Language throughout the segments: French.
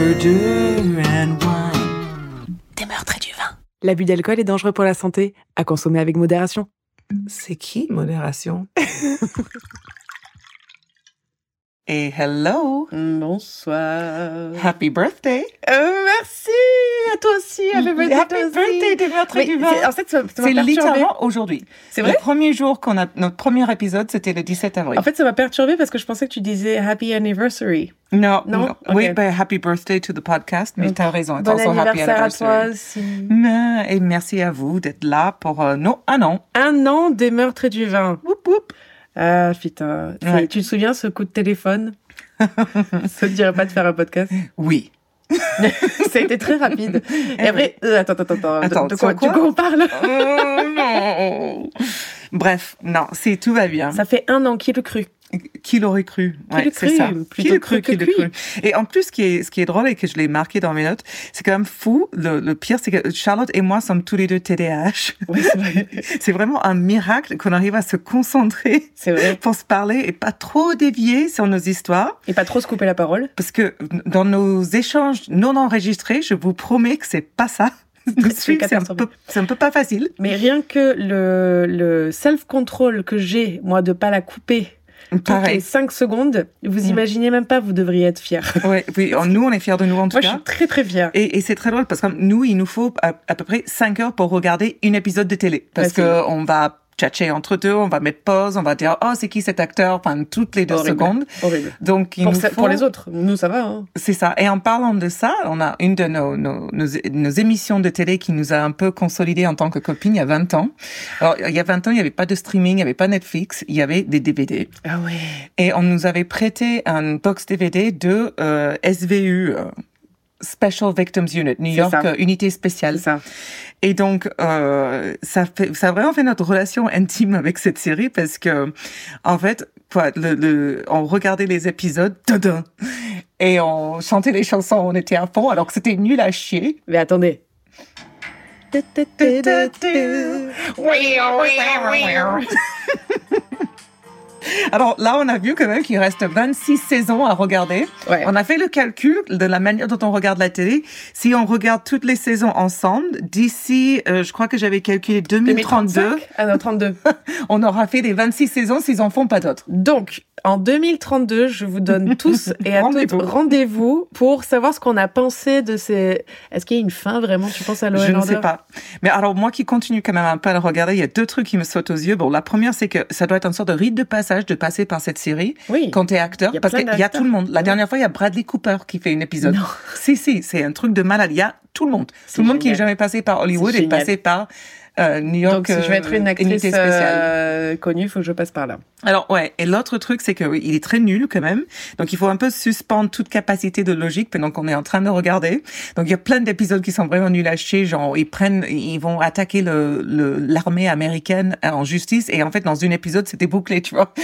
murder and wine. Des meurtres et du vin. L'abus d'alcool est dangereux pour la santé, à consommer avec modération. C'est qui, modération? Et hello! Bonsoir. Happy birthday! Merci! À toi aussi! Happy birthday! Happy birthday des meurtres et du vin! En fait, ça m'a C'est perturbée. littéralement aujourd'hui. C'est vrai? Le premier jour notre premier épisode, c'était le 17 avril. En fait, ça m'a perturbée parce que je pensais que tu disais Happy Anniversary. Non. Ok. Oui, happy birthday to the podcast, mais t'as raison. Bon also happy anniversaire à toi anniversary. aussi. Et merci à vous d'être là pour un an. 1 an des meurtres et du vin. Whoop, whoop. Ah, putain. Ouais. Tu te souviens ce coup de téléphone? Ça te dirait pas de faire un podcast? Oui. Ça a été très rapide. Et après, attends. Attends, De quoi sur quoi on parle? Oh non. Bref, non, tout va bien. Ça fait 1 an, qui le crut? Qui l'aurait cru? Qui le c'est cru? ça. Plutôt Qui le cru, que qui le cuit. cru. Et en plus, ce qui est drôle et que je l'ai marqué dans mes notes, c'est quand même fou. Le pire, c'est que Charlotte et moi sommes tous les deux TDAH. Oui, c'est vrai. C'est vraiment un miracle qu'on arrive à se concentrer C'est vrai. pour se parler et pas trop dévier sur nos histoires. Et pas trop se couper la parole. Parce que dans nos échanges non enregistrés, je vous promets que c'est pas ça. Nous suivre, c'est un peu pas facile. Mais rien que le self-control que j'ai, moi, de pas la couper toutes les 5 secondes, vous imaginez même pas, vous devriez être fiers. Ouais, oui, nous, on est fiers de nous en tout Moi, cas. je suis très, très fière. Et c'est très drôle parce que nous, il nous faut à peu près 5 heures pour regarder un épisode de télé. Parce que on va tchatcher entre deux, on va mettre pause, on va dire, oh, c'est qui cet acteur? Enfin, toutes les 2 secondes. Horrible. Donc, Pour les autres, nous, ça va, hein. C'est ça. Et en parlant de ça, on a une de nos émissions de télé qui nous a un peu consolidés en tant que copines il y a 20 ans. Alors, il y a 20 ans, il n'y avait pas de streaming, il n'y avait pas Netflix, il y avait des DVD. Ah ouais. Et on nous avait prêté un box DVD de SVU, Special Victims Unit, New York, unité spéciale. C'est ça. Et donc, ça a vraiment fait notre relation intime avec cette série parce que, en fait, on regardait les épisodes, et on chantait les chansons, on était à fond, alors que c'était nul à chier. Mais attendez. Alors là, on a vu quand même qu'il reste 26 saisons à regarder. Ouais. On a fait le calcul de la manière dont on regarde la télé. Si on regarde toutes les saisons ensemble, d'ici, je crois que j'avais calculé 2032. 2035? Ah non, 32. On aura fait les 26 saisons s'ils en font pas d'autres. Donc, en 2032, je vous donne tous et à toutes rendez-vous pour savoir ce qu'on a pensé de ces... Est-ce qu'il y a une fin vraiment, tu penses à Law & Order? Je ne sais pas. Mais alors, moi qui continue quand même un peu à le regarder, il y a 2 trucs qui me sautent aux yeux. Bon, la première, c'est que ça doit être une sorte de rite de passage de passer par cette série quand t'es acteur. Parce qu'il y a tout le monde. La dernière fois, il y a Bradley Cooper qui fait un épisode. Non. Si, c'est un truc de malade. Il y a tout le monde. Tout le monde qui est jamais passé par Hollywood est passé par New York. Donc, si je veux être une actrice connue, il faut que je passe par là. Alors, ouais. Et l'autre truc, c'est que oui, il est très nul quand même. Donc, il faut un peu suspendre toute capacité de logique pendant qu'on est en train de regarder. Donc, il y a plein d'épisodes qui sont vraiment nuls à chier. Genre, ils vont attaquer l'armée américaine en justice. Et en fait, dans un épisode, c'était bouclé, tu vois.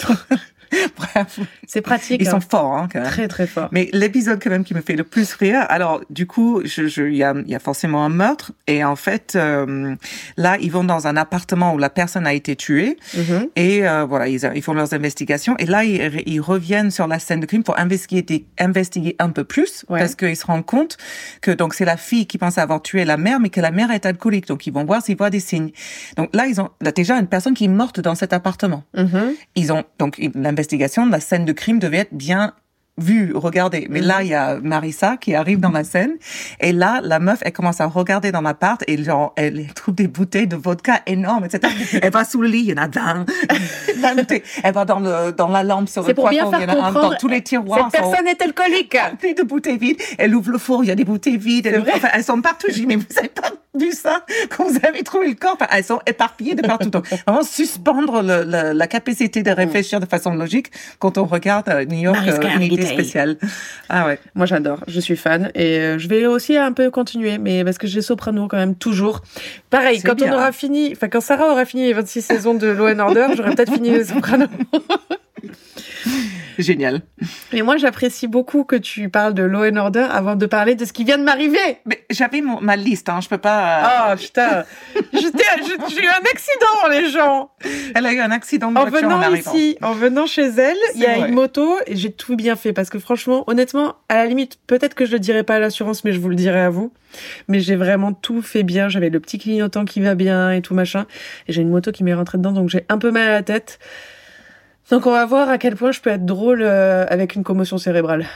Bref. C'est pratique. Ils sont forts, hein, quand même. Très, très forts. Mais l'épisode, quand même, qui me fait le plus rire, alors, du coup, il y a forcément un meurtre. Et en fait, là, ils vont dans un appartement où la personne a été tuée. Mm-hmm. Et voilà, ils font leurs investigations. Et là, ils reviennent sur la scène de crime pour investiguer un peu plus. Ouais. Parce qu'ils se rendent compte que, donc, c'est la fille qui pense avoir tué la mère, mais que la mère est alcoolique. Donc, ils vont voir s'ils voient des signes. Donc, là, là, déjà une personne qui est morte dans cet appartement. Mm-hmm. Donc, l'investigation de la scène de crime devait être bien vue, regardée. Mais là, il y a Marissa qui arrive dans la scène. Et là, la meuf, elle commence à regarder dans l'appart et genre, elle trouve des bouteilles de vodka énormes, etc. Elle va sous le lit, il y en a 20. Elle va dans la lampe sur le plafond, il y en a un dans tous les tiroirs. Cette personne est alcoolique. Plein de bouteilles vides. Elle ouvre le four, il y a des bouteilles vides. Elles sont partout. Je dis, mais vous avez pas vu ça quand vous avez trouvé le corps? Enfin, elles sont éparpillées de partout. Donc, vraiment suspendre la capacité de réfléchir de façon logique quand on regarde New York, unité spéciale. Ah ouais. Moi, j'adore. Je suis fan. Et je vais aussi un peu continuer, mais parce que j'ai Soprano quand même toujours. Pareil, quand on aura fini, enfin, quand Sarah aura fini les 26 saisons de Law & Order, j'aurai peut-être fini les Soprano. Génial. Mais moi, j'apprécie beaucoup que tu parles de Law & Order avant de parler de ce qui vient de m'arriver. Mais j'avais ma liste, je peux pas... Ah, putain. J'ai eu un accident, les gens. Elle a eu un accident de voiture en arrivant. En venant chez elle, il y a une moto et j'ai tout bien fait parce que franchement, honnêtement, à la limite, peut-être que je le dirai pas à l'assurance, mais je vous le dirai à vous. Mais j'ai vraiment tout fait bien. J'avais le petit clignotant qui va bien et tout machin. Et j'ai une moto qui m'est rentrée dedans, donc j'ai un peu mal à la tête. Donc on va voir à quel point je peux être drôle avec une commotion cérébrale.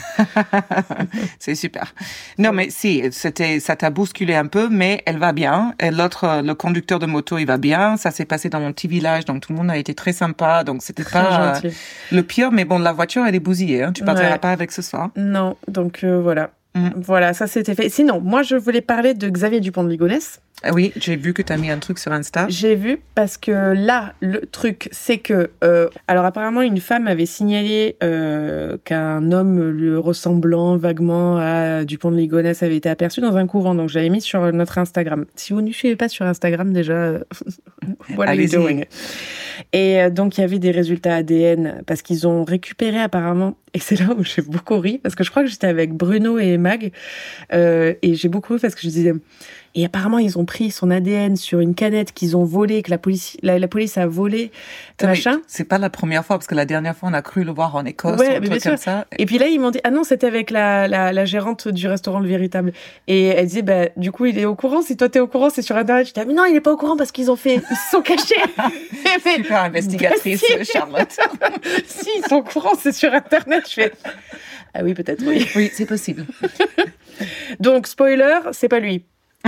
C'est super. Non mais si, ça t'a bousculé un peu, mais elle va bien. Et l'autre, le conducteur de moto, il va bien. Ça s'est passé dans mon petit village, donc tout le monde a été très sympa. Donc c'était pas le pire, mais bon, la voiture elle est bousillée. Tu partiras pas avec ce soir. Non, donc voilà. Voilà, ça c'était fait. Sinon, moi je voulais parler de Xavier Dupont de Ligonnès. Oui, j'ai vu que tu as mis un truc sur Insta. J'ai vu parce que là, le truc, c'est que... alors apparemment, une femme avait signalé qu'un homme lui ressemblant vaguement à Dupont de Ligonnès avait été aperçu dans un couvent. Donc j'avais mis sur notre Instagram. Si vous ne suivez pas sur Instagram déjà, what are you doing? Et donc il y avait des résultats ADN parce qu'ils ont récupéré apparemment... Et c'est là où j'ai beaucoup ri parce que je crois que j'étais avec Bruno et Mag et j'ai beaucoup ri parce que je disais... Et apparemment, ils ont pris son ADN sur une canette qu'ils ont volée, que la police a volé, machin. C'est pas la première fois, parce que la dernière fois, on a cru le voir en Écosse, ou un truc comme ça. Et puis là, ils m'ont dit, ah non, c'était avec la gérante du restaurant Le Véritable. Et elle disait, du coup, il est au courant. Si toi, t'es au courant, c'est sur Internet. Je dis, ah, mais non, il est pas au courant parce qu'ils se sont cachés. Super investigatrice, Charlotte. Si, ils sont au courant, c'est sur Internet. Je fais, ah oui, peut-être, oui. Oui, c'est possible. Donc, spoiler, c'est pas lui.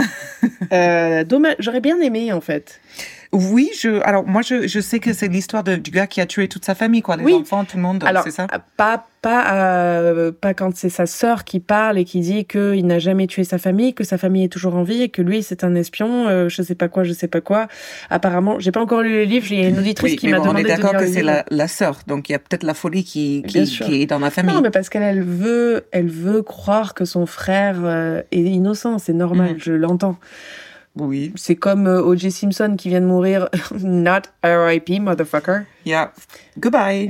Dommage, j'aurais bien aimé en fait. Oui, alors moi je sais que c'est l'histoire du gars qui a tué toute sa famille, quoi, les enfants, tout le monde, alors, c'est ça? Pas quand c'est sa sœur qui parle et qui dit qu'il n'a jamais tué sa famille, que sa famille est toujours en vie et que lui c'est un espion, je sais pas quoi. Apparemment, j'ai pas encore lu le livre, j'ai une auditrice qui m'a demandé de lire le livre. On est d'accord que c'est la sœur, donc il y a peut-être la folie qui est dans la famille. Non, mais parce qu'elle veut croire que son frère est innocent, c'est normal, je l'entends. Oui. C'est comme O.J. Simpson qui vient de mourir. Not R.I.P. motherfucker. Yeah. Goodbye.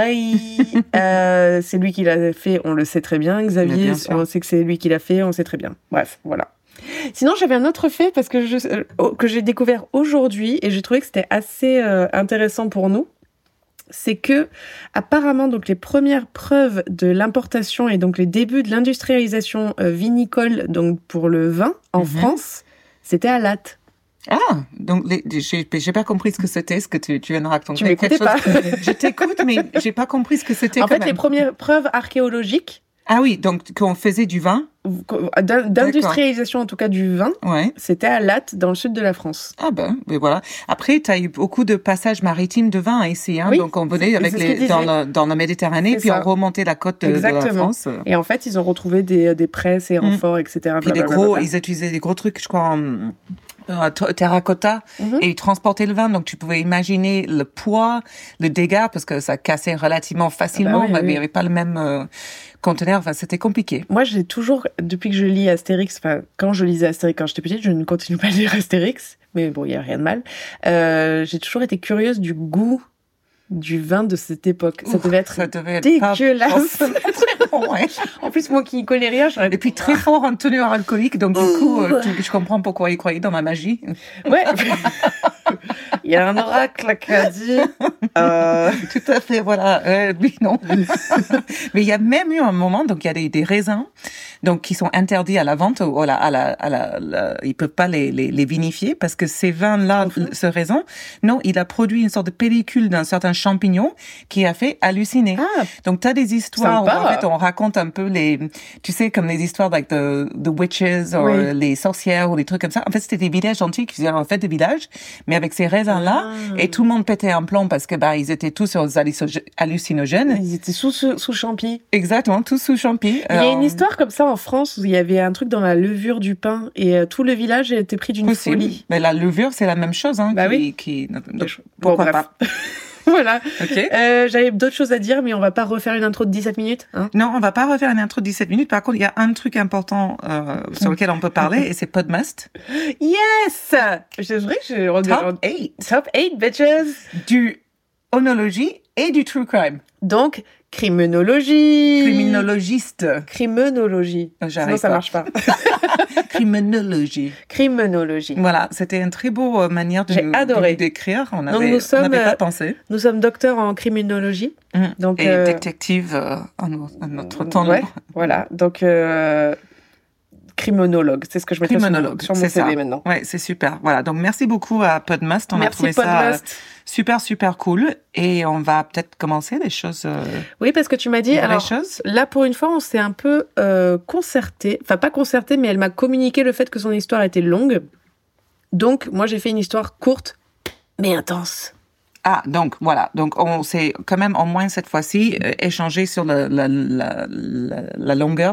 C'est lui qui l'a fait, on le sait très bien. Xavier, on sait que c'est lui qui l'a fait, on sait très bien. Bref, voilà. Sinon, j'avais un autre fait parce que j'ai découvert aujourd'hui et j'ai trouvé que c'était assez intéressant pour nous. C'est que, apparemment, donc, les premières preuves de l'importation et donc les débuts de l'industrialisation vinicole, donc, pour le vin en France, c'était à Latte. Ah, donc j'ai pas compris ce que c'était, ce que tu viens de raconter. Tu m'écoutais pas. Je t'écoute, mais j'ai pas compris ce que c'était. En fait, les premières preuves archéologiques. Ah oui, donc qu'on faisait du vin. D'industrialisation en tout cas du vin. Ouais. C'était à Latte, dans le sud de la France. Ah ben, mais voilà. Après, tu as eu beaucoup de passages maritimes de vin ici, hein. Oui, donc on venait dans la Méditerranée, puis on remontait la côte de la France. Et en fait, ils ont retrouvé des presses et renforts, etc. Puis ils utilisaient des gros trucs, je crois, terracotta, et ils transportaient le vin, donc tu pouvais imaginer le poids, le dégât, parce que ça cassait relativement facilement, mais il n'y avait pas le même conteneur, enfin c'était compliqué. Moi j'ai toujours, depuis que je lis Astérix, enfin quand je lisais Astérix quand j'étais petite, je ne continue pas à lire Astérix, mais bon il n'y a rien de mal, j'ai toujours été curieuse du goût du vin de cette époque. Ça devait être dégueulasse. Ouais. En plus, moi qui connais rien, et puis très fort en teneur alcoolique, donc du coup, je comprends pourquoi il croyait dans ma magie. Ouais. Il y a un oracle qui a dit. Tout à fait, voilà. Oui, non. Mais il y a même eu un moment, donc il y a des raisins, donc qui sont interdits à la vente, ou ils peuvent pas les vinifier parce que ces vins-là, ce raisin, non, il a produit une sorte de pellicule d'un certain champignon qui a fait halluciner. Ah, donc t'as des histoires où en fait on raconte un peu tu sais, comme les histoires like the witches ou les sorcières ou des trucs comme ça. En fait, c'était des villages entiers qui faisaient en fait des villages, mais avec ces raisins-là, et tout le monde pétait un plomb parce que ils étaient tous sur hallucinogènes. Ils étaient sous champi. Exactement, tous sous champi. Il y a une histoire comme ça en France où il y avait un truc dans la levure du pain et tout le village a été pris d'une folie. Mais la levure, c'est la même chose, hein. Pourquoi pas. Voilà. Okay. J'avais d'autres choses à dire, mais on va pas refaire une intro de 17 minutes. Hein, non, on va pas refaire une intro de 17 minutes. Par contre, il y a un truc important sur lequel on peut parler, et c'est Podmust. Yes! C'est vrai que j'ai... Top 8. Top 8, bitches! Du onologie et du true crime. Donc, Criminologie. Criminologiste. Criminologie. Sinon, ça marche pas. Criminologie. Criminologie. Voilà, c'était une très beau manière de d'écrire. On n'avait pas pensé. Nous sommes docteurs en criminologie. Donc, et détective à notre temps. Ouais, voilà. Donc, criminologue, c'est ce que je mettrais sur mon CV maintenant. Ouais, c'est super. Voilà, donc merci beaucoup à Podmust. On a trouvé ça super cool. Et on va peut-être commencer des choses. Oui, parce que tu m'as dit, alors là pour une fois, on s'est un peu concerté. Enfin, pas concerté, mais elle m'a communiqué le fait que son histoire était longue. Donc, moi, j'ai fait une histoire courte, mais intense. Ah, donc voilà. Donc on s'est quand même, au moins cette fois-ci, échangé sur la longueur,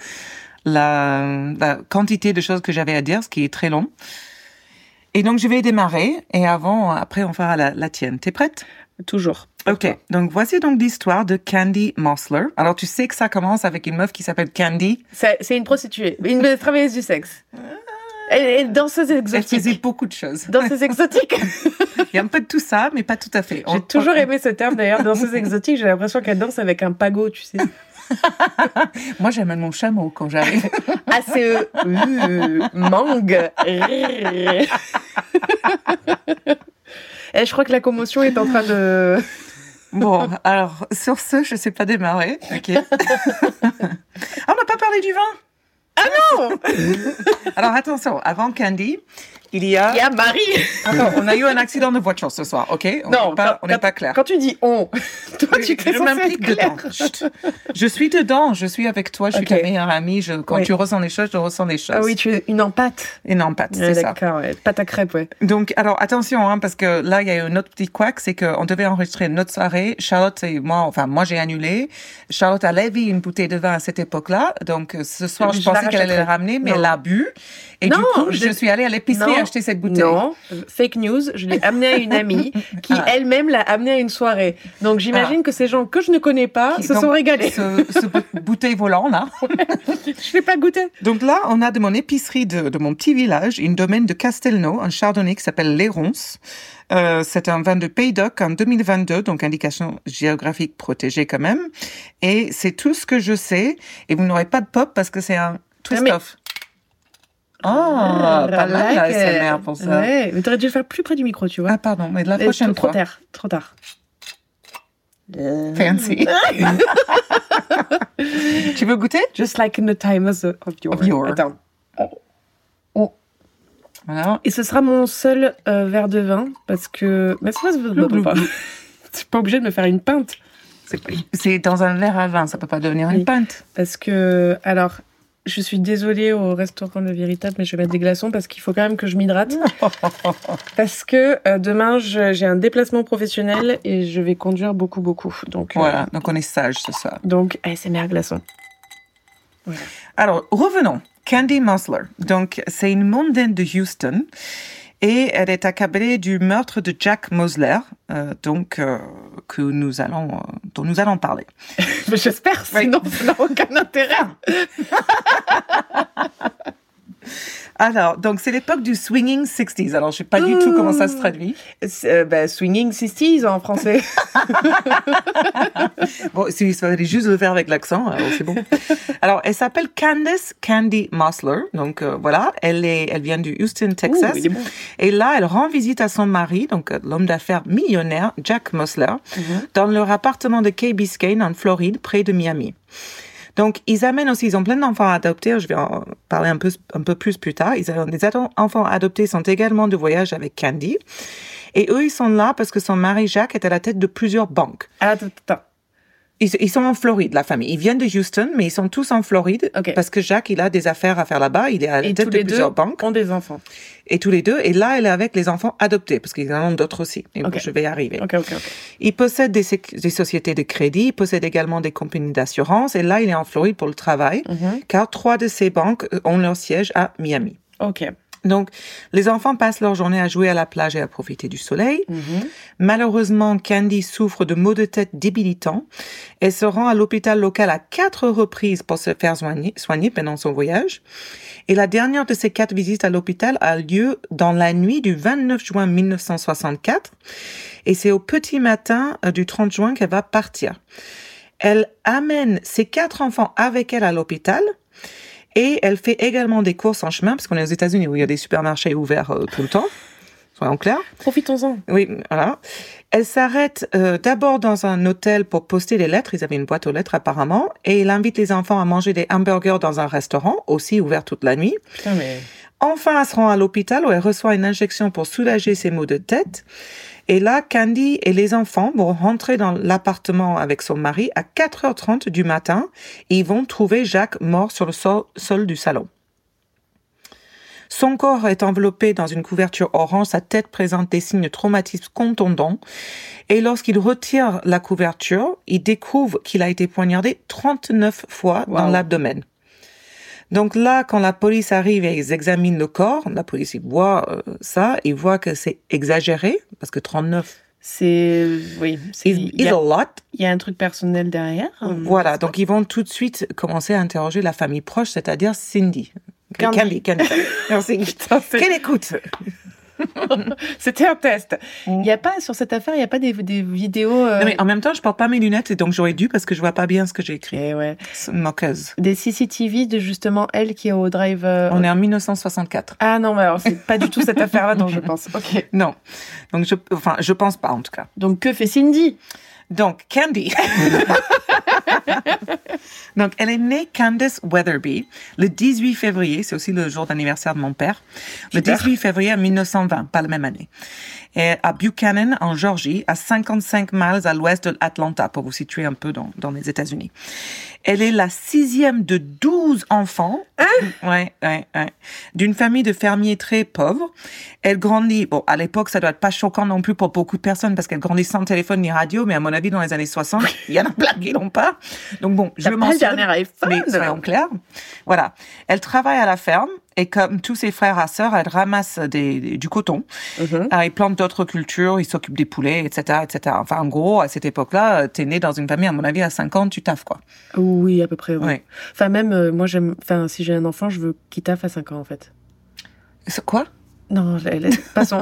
la quantité de choses que j'avais à dire, ce qui est très long. Et donc, je vais démarrer. Et après, on fera la tienne. T'es prête? Toujours. OK. Donc, voici donc l'histoire de Candy Mossler. Alors, tu sais que ça commence avec une meuf qui s'appelle Candy. C'est une prostituée, une travailleuse du sexe. Elle est danseuse exotique. Elle faisait beaucoup de choses. Danseuse exotique. Il y a un peu de tout ça, mais pas tout à fait. J'ai toujours aimé ce terme, d'ailleurs, danseuse exotique. J'ai l'impression qu'elle danse avec un pago, tu sais. Moi, j'amène mon chameau quand j'arrive. ACE. Mangue. Et je crois que la commotion est en train de... Bon, alors, sur ce, je ne sais pas démarrer. OK. Ah, on n'a pas parlé du vin. Ah non. Alors, attention, avant Candy, il y a Marie. Attends, on a eu un accident de voiture ce soir, OK? On n'est pas clair. Quand tu dis on, toi, tu t'es censé être clair. Dedans. Je suis dedans, je suis avec toi, je suis ta meilleure amie. Quand tu ressens les choses, je ressens les choses. Ah oui, tu es une empâte. Une empâte, c'est ça. D'accord, ouais. Pâte à crêpes, ouais. Donc, alors, attention, parce que là, il y a eu un autre petit couac, c'est qu'on devait enregistrer une autre soirée. Charlotte et moi, moi, j'ai annulé. Charlotte a lavé une bouteille de vin à cette époque-là. Donc, ce soir, je pensais qu'elle allait le ramener, mais elle l'a bu. Et du coup, je suis allée à l'épicerie acheter cette bouteille. Non, fake news. Je l'ai amenée à une amie qui elle-même l'a amenée à une soirée. Donc j'imagine que ces gens que je ne connais pas se sont régalés. Ce bouteille volant là. Je l'ai pas goûté. Donc là, on a de mon épicerie de mon petit village une domaine de Castelnau, un chardonnay qui s'appelle Les Ronces. C'est un vin de Pays d'Oc en 2022, donc indication géographique protégée quand même. Et c'est tout ce que je sais. Et vous n'aurez pas de pop parce que c'est un twist-off. Pas mal la ASMR pour ça. Ouais, mais t'aurais dû le faire plus près du micro, tu vois. Ah, pardon, mais de la prochaine fois. Trop tard. Fancy. Tu veux goûter? Just like in the time of yore. Attends. Voilà. Et ce sera mon seul verre de vin, parce que... Mais c'est pas... Je suis pas obligée de me faire une pinte. C'est dans un verre à vin, ça peut pas devenir une pinte. Parce que... Alors... Je suis désolée au restaurant Le Véritable, mais je vais mettre des glaçons parce qu'il faut quand même que je m'hydrate. Parce que demain, j'ai un déplacement professionnel et je vais conduire beaucoup. Donc, voilà, donc on est sage ce soir. Donc, ASMR glaçons. Voilà. Alors, revenons. Candy Mossler. Donc, c'est une mondaine de Houston. Et elle est accablée du meurtre de Jack Mosler, dont nous allons parler. Mais j'espère, sinon ça n'a aucun intérêt. Alors, donc c'est l'époque du swinging 60s. Alors, je sais pas du tout comment ça se traduit. Swinging 60s en français. Bon, il fallait juste le faire avec l'accent, alors c'est bon. Alors, elle s'appelle Candace Candy Mossler. Donc, voilà, elle vient du Houston, Texas. Il est bon. Et là, elle rend visite à son mari, donc l'homme d'affaires millionnaire, Jack Mossler, dans leur appartement de Key Biscayne, en Floride, près de Miami. Donc, ils ont plein d'enfants adoptés. Je vais en parler un peu plus tard. Les enfants adoptés sont également de voyage avec Candy. Et eux, ils sont là parce que son mari Jacques est à la tête de plusieurs banques. Attends. Ils sont en Floride, la famille. Ils viennent de Houston, mais ils sont tous en Floride parce que Jacques, il a des affaires à faire là-bas. Il est à la tête de plusieurs banques. Ont des enfants. Et tous les deux. Et là, elle est avec les enfants adoptés parce qu'ils en ont d'autres aussi. Et je vais y arriver. Ok. Il possède des sociétés de crédit. Il possède également des compagnies d'assurance. Et là, il est en Floride pour le travail, car 3 de ces banques ont leur siège à Miami. Ok. Donc, les enfants passent leur journée à jouer à la plage et à profiter du soleil. Malheureusement, Candy souffre de maux de tête débilitants. Elle se rend à l'hôpital local à 4 reprises pour se faire soigner pendant son voyage. Et la dernière de ces 4 visites à l'hôpital a lieu dans la nuit du 29 juin 1964. Et c'est au petit matin du 30 juin qu'elle va partir. Elle amène ses 4 enfants avec elle à l'hôpital et elle fait également des courses en chemin parce qu'on est aux États-Unis où il y a des supermarchés ouverts tout le temps. Soyons clairs. Profitons-en. Oui, voilà. Elle s'arrête d'abord dans un hôtel pour poster les lettres. Ils avaient une boîte aux lettres apparemment. Et il invite les enfants à manger des hamburgers dans un restaurant, aussi ouvert toute la nuit. Putain, mais... Enfin, elle se rend à l'hôpital où elle reçoit une injection pour soulager ses maux de tête. Et là, Candy et les enfants vont rentrer dans l'appartement avec son mari à 4h30 du matin. Et ils vont trouver Jacques mort sur le sol du salon. Son corps est enveloppé dans une couverture orange, sa tête présente des signes de traumatisme contondants. Et lorsqu'il retire la couverture, il découvre qu'il a été poignardé 39 fois dans l'abdomen. Donc là, quand la police arrive et ils examinent le corps, la police il voit ça, il voit que c'est exagéré, parce que 39... Oui. Il a lot. Il y a un truc personnel derrière. Voilà, donc ils vont tout de suite commencer à interroger la famille proche, c'est-à-dire Cindy. Candy. Merci. Quelle écoute. C'était un test. Il y a pas, sur cette affaire, il n'y a pas des vidéos... Non, mais en même temps, je porte pas mes lunettes et donc j'aurais dû parce que je vois pas bien ce que j'ai écrit. Et ouais. Moqueuse. Des CCTV de justement elle qui est au drive... On est en 1964. Ah non, mais alors c'est pas du tout cette affaire-là dont je pense. Ok. Non. Donc je pense pas en tout cas. Donc que fait Cindy? Donc, Candy. Donc, elle est née Candace Weatherby le 18 février, c'est aussi le jour d'anniversaire de mon père, le 18 février 1920, pas la même année. Et à Buchanan, en Georgie, à 55 miles à l'ouest de l'Atlanta, pour vous situer un peu dans les États-Unis. Elle est la 6e de 12 enfants. Ouais. D'une famille de fermiers très pauvres. Elle grandit, bon, à l'époque, ça doit être pas choquant non plus pour beaucoup de personnes parce qu'elle grandit sans téléphone ni radio, mais à mon avis, dans les années 60, il y en a plein qui l'ont pas. Donc bon, je le mentionne. Dernier iPhone. Mais soyons clairs. Voilà. Elle travaille à la ferme. Et comme tous ses frères et sœurs, elle ramasse du coton. Elle plante d'autres cultures, il s'occupe des poulets, etc., etc. Enfin, en gros, à cette époque-là, t'es né dans une famille, à mon avis, à 5 ans, tu taffes, quoi. Oui, à peu près, oui. Ouais. Enfin, même, moi, si j'ai un enfant, je veux qu'il taffe à 5 ans, en fait. C'est quoi? Non, passons.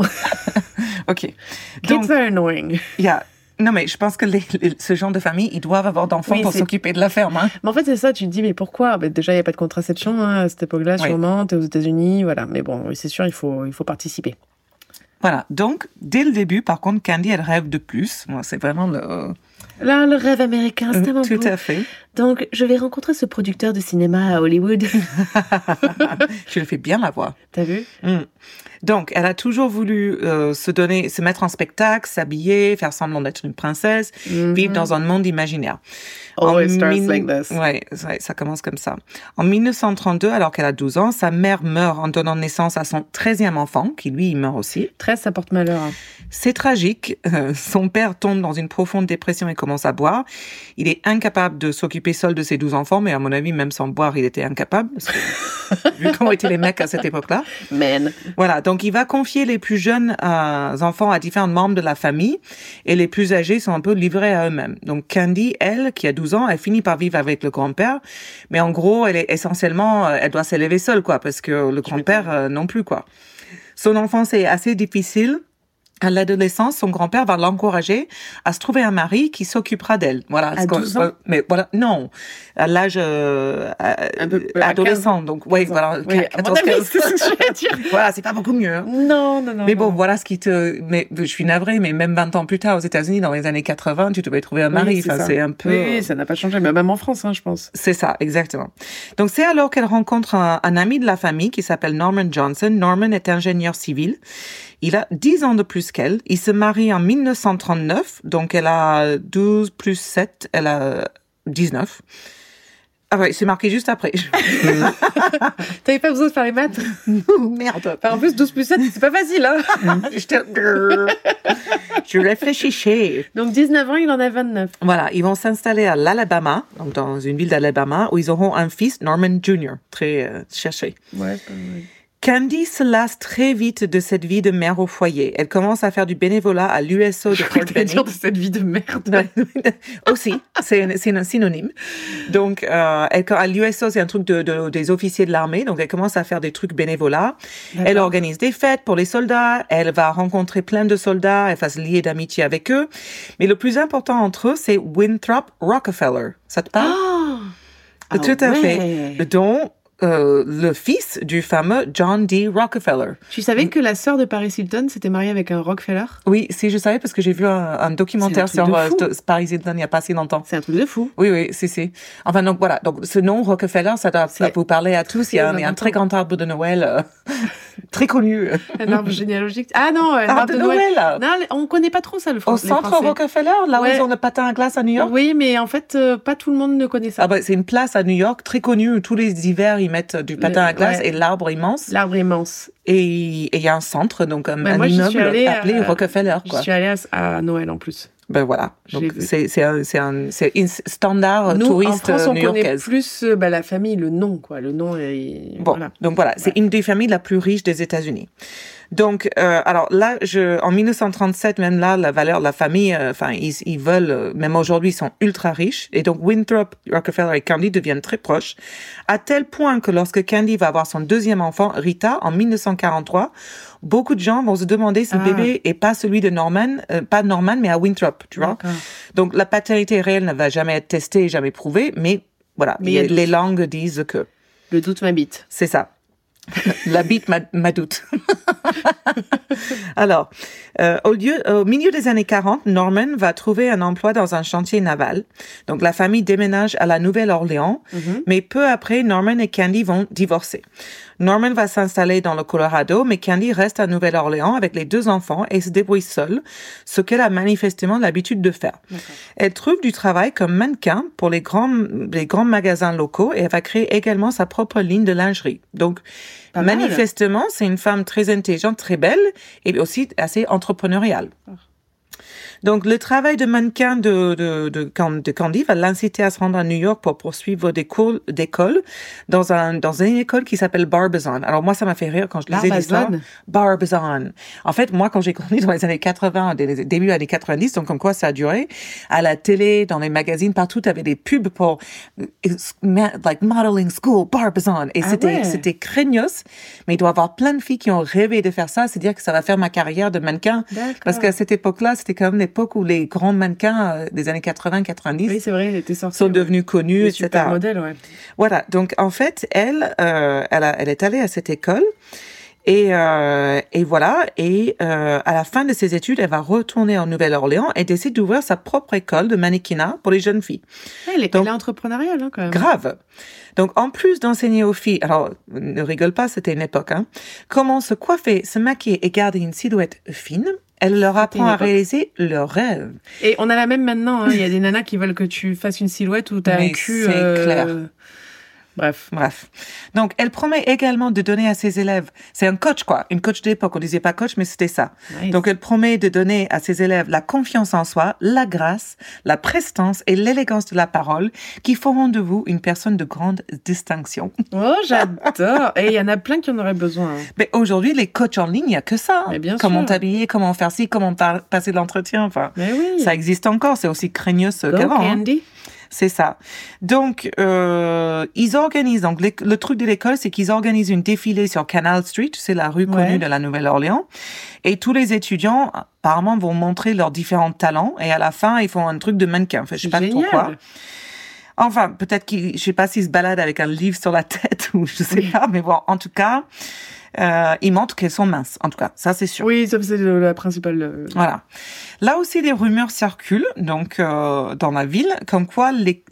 OK. Kids are annoying. Non, mais je pense que ce genre de famille, ils doivent avoir d'enfants pour s'occuper de la ferme. Hein. Mais en fait, c'est ça, tu te dis, mais pourquoi? Déjà, il n'y a pas de contraception à cette époque-là, sûrement. T'es aux États-Unis, voilà. Mais bon, c'est sûr, il faut participer. Voilà. Donc, dès le début, par contre, Candy, elle rêve de plus. Moi, c'est vraiment Là, le rêve américain, c'est tellement beau. Tout à fait. Donc, je vais rencontrer ce producteur de cinéma à Hollywood. Tu le fais bien, la voix. T'as vu? Donc, elle a toujours voulu se mettre en spectacle, s'habiller, faire semblant d'être une princesse, vivre dans un monde imaginaire. Always starts like this. Ouais, ça commence comme ça. En 1932, alors qu'elle a 12 ans, sa mère meurt en donnant naissance à son 13e enfant, qui lui, il meurt aussi. 13, ça porte malheur. Hein. C'est tragique. Son père tombe dans une profonde dépression et commence à boire. Il est incapable de s'occuper seul de ses 12 enfants, mais à mon avis, même sans boire, il était incapable. Parce que, vu comment étaient les mecs à cette époque-là. Man. Voilà, donc il va confier les plus jeunes enfants à différents membres de la famille et les plus âgés sont un peu livrés à eux-mêmes. Donc Candy, elle, qui a 12 ans, elle finit par vivre avec le grand-père, mais en gros, elle est essentiellement, elle doit s'élever seule, quoi, parce que le grand-père non plus, quoi. Son enfance est assez difficile. À l'adolescence, son grand-père va l'encourager à se trouver un mari qui s'occupera d'elle. Voilà. À 12 ans? Mais voilà, non. À l'âge adolescent. Donc, oui, voilà. Oui, 14, 15. C'est ce que je vais dire. Voilà, c'est pas beaucoup mieux. Hein. Non. Mais bon, voilà ce qui mais je suis navrée, mais même 20 ans plus tard, aux États-Unis, dans les années 80, tu devais trouver un mari. Oui, enfin, c'est un peu... Oui, ça n'a pas changé. Mais même en France, hein, je pense. C'est ça, exactement. Donc, c'est alors qu'elle rencontre un ami de la famille qui s'appelle Norman Johnson. Norman est ingénieur civil. Il a 10 ans de plus qu'elle. Il se marie en 1939. Donc, elle a 12 plus 7. Elle a 19. Ah ouais, c'est marqué juste après. T'avais pas besoin de faire les maths? Merde. En plus, 12 plus 7, c'est pas facile, hein? Je réfléchissais. Donc, 19 ans, il en a 29. Voilà, ils vont s'installer à l'Alabama, donc dans une ville d'Alabama, où ils auront un fils, Norman Jr., très cherché. Ouais, c'est pas vrai. Candy se lasse très vite de cette vie de mère au foyer. Elle commence à faire du bénévolat à l'USO de Fort Benning. dire de cette vie de merde. Aussi, c'est un synonyme. Donc, à l'USO, c'est un truc des officiers de l'armée. Donc, elle commence à faire des trucs bénévolats. D'accord. Elle organise des fêtes pour les soldats. Elle va rencontrer plein de soldats. Elle va se lier d'amitié avec eux. Mais le plus important entre eux, c'est Winthrop Rockefeller. Ça te parle? Tout à fait. Dont le fils du fameux John D. Rockefeller. Tu savais que la sœur de Paris Hilton s'était mariée avec un Rockefeller? Oui, si je savais parce que j'ai vu un documentaire sur Paris Hilton il y a pas si longtemps. C'est un truc de fou. Oui, si. Enfin, donc voilà. Donc, ce nom Rockefeller, ça doit vous parler à tous. Il y a un très grand arbre de Noël, très connu. Un arbre généalogique. Ah non, un arbre de Noël. Non, on connaît pas trop ça, le français. Au centre Rockefeller, là où ils ont le patin à glace à New York. Oui, mais en fait, pas tout le monde ne connaît ça. C'est une place à New York très connue où tous les hivers, ils mettent du patin à glace et l'arbre immense. L'arbre immense. Et il y a un centre, donc un immeuble appelé Rockefeller. Je suis allée à Noël en plus. Ben voilà, donc c'est un standard touriste new-yorkaise. Nous, en France, on connaît plus la famille, le nom, quoi. Le nom est... Bon, donc voilà, c'est une des familles la plus riches des États-Unis. Donc, alors là, en 1937, même là, la valeur de la famille, ils veulent, même aujourd'hui, ils sont ultra riches. Et donc, Winthrop Rockefeller et Candy deviennent très proches, à tel point que lorsque Candy va avoir son deuxième enfant, Rita, en 1943, beaucoup de gens vont se demander si le bébé est pas celui de Norman, pas Norman, mais à Winthrop, tu vois. Donc, la paternité réelle ne va jamais être testée, jamais prouvée, mais voilà, les langues disent que. Le doute m'habite. C'est ça. La bite m'a doute. Alors, au milieu des années 40, Norman va trouver un emploi dans un chantier naval. Donc, la famille déménage à la Nouvelle-Orléans, mais peu après, Norman et Candy vont divorcer. Norman va s'installer dans le Colorado, mais Candy reste à Nouvelle-Orléans avec les 2 enfants et se débrouille seule, ce qu'elle a manifestement l'habitude de faire. D'accord. Elle trouve du travail comme mannequin pour les grands magasins locaux et elle va créer également sa propre ligne de lingerie. Donc, manifestement, c'est une femme très intelligente, très belle et aussi assez entrepreneuriale. Donc, le travail de mannequin de Candy va l'inciter à se rendre à New York pour poursuivre des cours d'école dans une école qui s'appelle Barbizon. Alors, moi, ça m'a fait rire quand je lisais l'histoire. Barbizon. En fait, moi, quand j'ai grandi dans les années 80, début années 90, donc comme quoi ça a duré, à la télé, dans les magazines, partout, t'avais des pubs pour, modeling school, Barbizon. Et c'était craignos, mais il doit y avoir plein de filles qui ont rêvé de faire ça, c'est dire que ça va faire ma carrière de mannequin. D'accord. Parce qu'à cette époque-là, c'était quand même l'époque où les grands mannequins des années 80-90 oui, c'est vrai, sont devenus connus, etc. Super modèles, ouais. Voilà, donc en fait, elle est allée à cette école et voilà, et à la fin de ses études, elle va retourner en Nouvelle-Orléans et décide d'ouvrir sa propre école de mannequinat pour les jeunes filles. Elle est entrepreneuriale, hein, quand même. Grave. Donc, en plus d'enseigner aux filles, alors, ne rigole pas, c'était une époque, hein, comment se coiffer, se maquiller et garder une silhouette fine, elle leur apprend à réaliser leurs rêves. Et on a la même maintenant, hein. Il y a des nanas qui veulent que tu fasses une silhouette où t'as un cul... c'est clair. Bref. Donc, elle promet également de donner à ses élèves, c'est un coach, quoi, une coach d'époque, on disait pas coach, mais c'était ça. Nice. Donc, elle promet de donner à ses élèves la confiance en soi, la grâce, la prestance et l'élégance de la parole qui feront de vous une personne de grande distinction. Oh, j'adore. Et il y en a plein qui en auraient besoin. Hein. Mais aujourd'hui, les coachs en ligne, il n'y a que ça. Mais bien comment sûr. t'habiller, comment faire ci, comment passer l'entretien, enfin. Mais oui. Ça existe encore, c'est aussi craignos qu'avant. Candy. C'est ça. Donc, ils organisent, donc le truc de l'école, c'est qu'ils organisent une défilée sur Canal Street, c'est la rue connue de la Nouvelle-Orléans, et tous les étudiants, apparemment, vont montrer leurs différents talents, et à la fin, ils font un truc de mannequin. Enfin, je sais pas trop quoi. Enfin, peut-être je sais pas s'ils se baladent avec un livre sur la tête, ou je sais pas, mais bon, en tout cas, ils montrent qu'elles sont minces, en tout cas, ça c'est sûr. Oui, ça c'est la principale. Voilà. Là aussi, des rumeurs circulent, donc dans la ville, comme quoi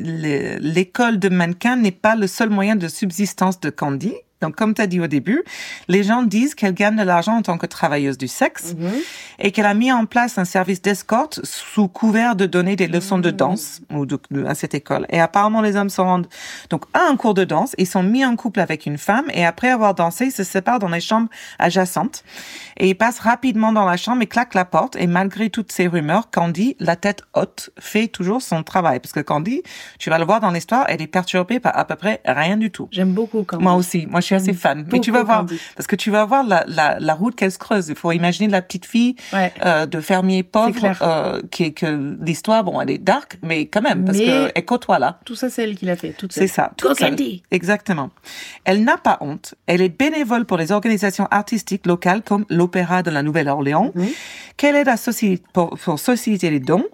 l'école de mannequin n'est pas le seul moyen de subsistance de Candy. Donc, comme tu as dit au début, les gens disent qu'elle gagne de l'argent en tant que travailleuse du sexe et qu'elle a mis en place un service d'escorte sous couvert de donner des leçons de danse à cette école. Et apparemment, les hommes se rendent donc à un cours de danse, ils sont mis en couple avec une femme et après avoir dansé, ils se séparent dans les chambres adjacentes et ils passent rapidement dans la chambre et claquent la porte. Et malgré toutes ces rumeurs, Candy, la tête haute, fait toujours son travail. Parce que Candy, tu vas le voir dans l'histoire, elle est perturbée par à peu près rien du tout. J'aime beaucoup Candy. Moi aussi. Moi, je suis suis assez fan. Mais tu vas voir, parce que tu vas voir la route qu'elle se creuse. Il faut imaginer la petite fille de fermier pauvre, que l'histoire, bon, elle est dark, mais quand même, parce qu'elle côtoie là. Tout ça, c'est elle qui l'a fait. Toute seule. C'est ça. Tout Candy. Exactement. Elle n'a pas honte. Elle est bénévole pour les organisations artistiques locales comme l'Opéra de la Nouvelle-Orléans, qu'elle aide à pour solliciter les dons.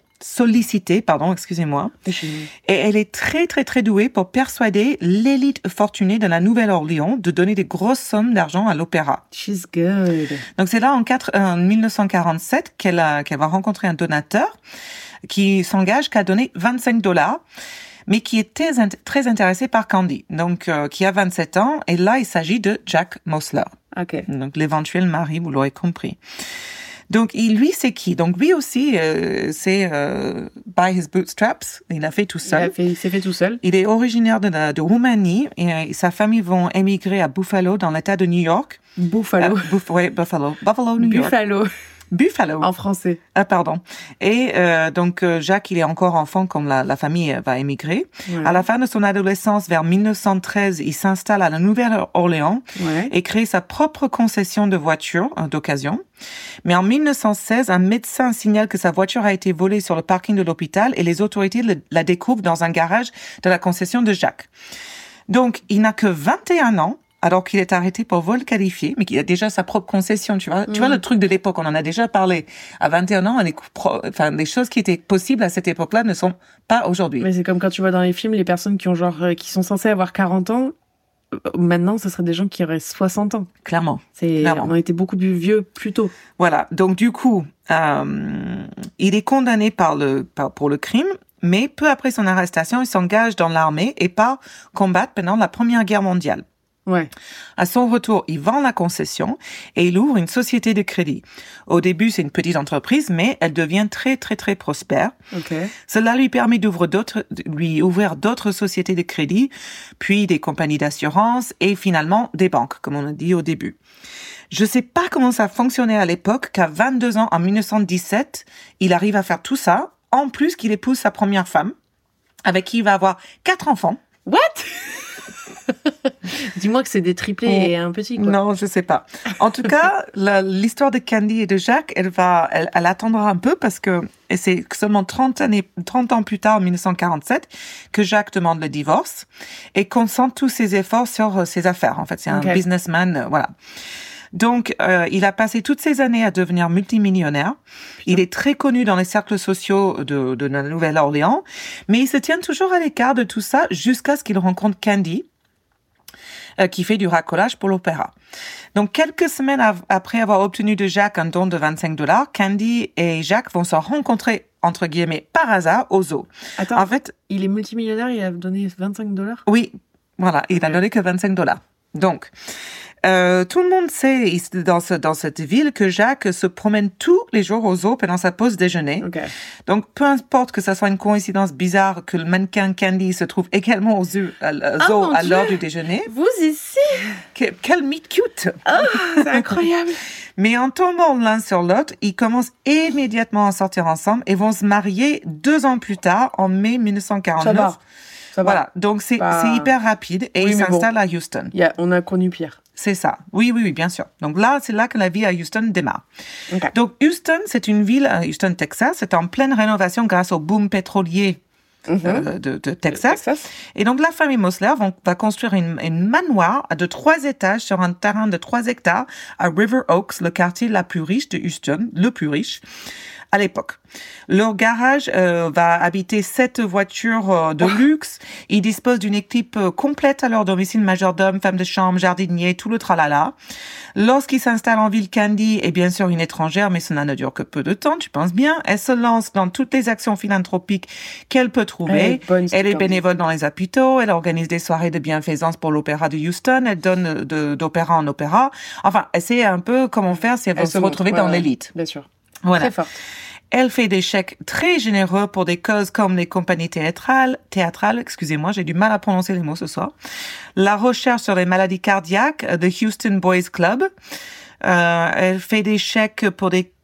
Et elle est très, très, très douée pour persuader l'élite fortunée de la Nouvelle-Orléans de donner des grosses sommes d'argent à l'opéra. She's good. Donc, c'est là, en 1947, qu'elle va rencontrer un donateur qui s'engage qu'à donner $25, mais qui est très intéressé par Candy, donc qui a 27 ans. Et là, il s'agit de Jack Mosler. Okay. Donc, l'éventuel mari, vous l'aurez compris. Donc, lui, c'est qui? Donc, lui aussi, c'est by his bootstraps. Il a fait tout seul. Il s'est fait tout seul. Il est originaire de Roumanie et sa famille vont émigrer à Buffalo, dans l'État de New York. Buffalo. Buffalo, New York. Buffalo. En français. Ah, pardon. Et donc, Jacques, il est encore enfant quand la famille va émigrer. Ouais. À la fin de son adolescence, vers 1913, il s'installe à la Nouvelle-Orléans et crée sa propre concession de voitures d'occasion. Mais en 1916, un médecin signale que sa voiture a été volée sur le parking de l'hôpital et les autorités la découvrent dans un garage de la concession de Jacques. Donc, il n'a que 21 ans. Alors qu'il est arrêté pour vol qualifié, mais qu'il a déjà sa propre concession, tu vois. Tu vois, le truc de l'époque, on en a déjà parlé. À 21 ans, les choses qui étaient possibles à cette époque-là ne sont pas aujourd'hui. Mais c'est comme quand tu vois dans les films, les personnes qui sont censées avoir 40 ans, maintenant, ce seraient des gens qui auraient 60 ans. Clairement. On était beaucoup plus vieux plus tôt. Voilà. Donc, du coup, il est condamné pour le crime. Mais peu après son arrestation, il s'engage dans l'armée et part combattre pendant la Première Guerre mondiale. Ouais. À son retour, il vend la concession et il ouvre une société de crédit. Au début, c'est une petite entreprise, mais elle devient très, très, très prospère. Okay. Cela lui permet lui ouvrir d'autres sociétés de crédit, puis des compagnies d'assurance et finalement des banques, comme on a dit au début. Je sais pas comment ça fonctionnait à l'époque, qu'à 22 ans, en 1917, il arrive à faire tout ça, en plus qu'il épouse sa première femme, avec qui il va avoir 4 enfants. What? Dis-moi que c'est des triplés et un petit, quoi. Non, je sais pas. En tout cas, l'histoire de Candy et de Jacques, elle attendra un peu parce que c'est seulement 30 ans plus tard, en 1947, que Jacques demande le divorce et concentre tous ses efforts sur ses affaires. En fait, c'est un businessman, voilà. Donc, il a passé toutes ces années à devenir multimillionnaire. Il est très connu dans les cercles sociaux de la Nouvelle-Orléans, mais il se tient toujours à l'écart de tout ça jusqu'à ce qu'il rencontre Candy, qui fait du racolage pour l'opéra. Donc, quelques semaines après avoir obtenu de Jacques un don de $25, Candy et Jacques vont se rencontrer, entre guillemets, par hasard, au zoo. Attends, en fait, il est multimillionnaire, il a donné $25? Oui, voilà, il a donné que $25. Donc, tout le monde sait dans cette ville que Jacques se promène tous les jours au zoo pendant sa pause déjeuner. Okay. Donc, peu importe que ça soit une coïncidence bizarre que le mannequin Candy se trouve également au zoo à l'heure du déjeuner. Vous ici? Quel meet cute! Oh, c'est incroyable! Mais en tombant l'un sur l'autre, ils commencent immédiatement à sortir ensemble et vont se marier 2 ans plus tard, en mai 1949. Ça va. Voilà, donc c'est hyper rapide et il s'installe à Houston. On a connu pire. C'est ça. Oui, bien sûr. Donc là, c'est là que la vie à Houston démarre. Okay. Donc Houston, c'est une ville, Houston, Texas, c'est en pleine rénovation grâce au boom pétrolier de Texas. Et donc la famille Mosler va construire une manoir de 3 étages sur un terrain de 3 hectares à River Oaks, le quartier le plus riche de Houston, le plus riche à l'époque. Leur garage va habiter 7 voitures de luxe. Ils disposent d'une équipe complète à leur domicile, majordome, femme de chambre, jardinier, tout le tralala. Lorsqu'ils s'installent en ville, Candy est bien sûr une étrangère, mais cela ne dure que peu de temps, tu penses bien. Elle se lance dans toutes les actions philanthropiques qu'elle peut trouver. Elle est bénévole dans les hôpitaux, elle organise des soirées de bienfaisance pour l'opéra de Houston, elle donne d'opéra en opéra. Enfin, elle sait un peu comment faire si elle veut se retrouver dans l'élite. Bien sûr. Voilà. Très forte. Elle fait des chèques très généreux pour des causes comme les compagnies théâtrales, excusez-moi, j'ai du mal à prononcer les mots ce soir. La recherche sur les maladies cardiaques, The Houston Boys Club. Elle fait des chèques pour des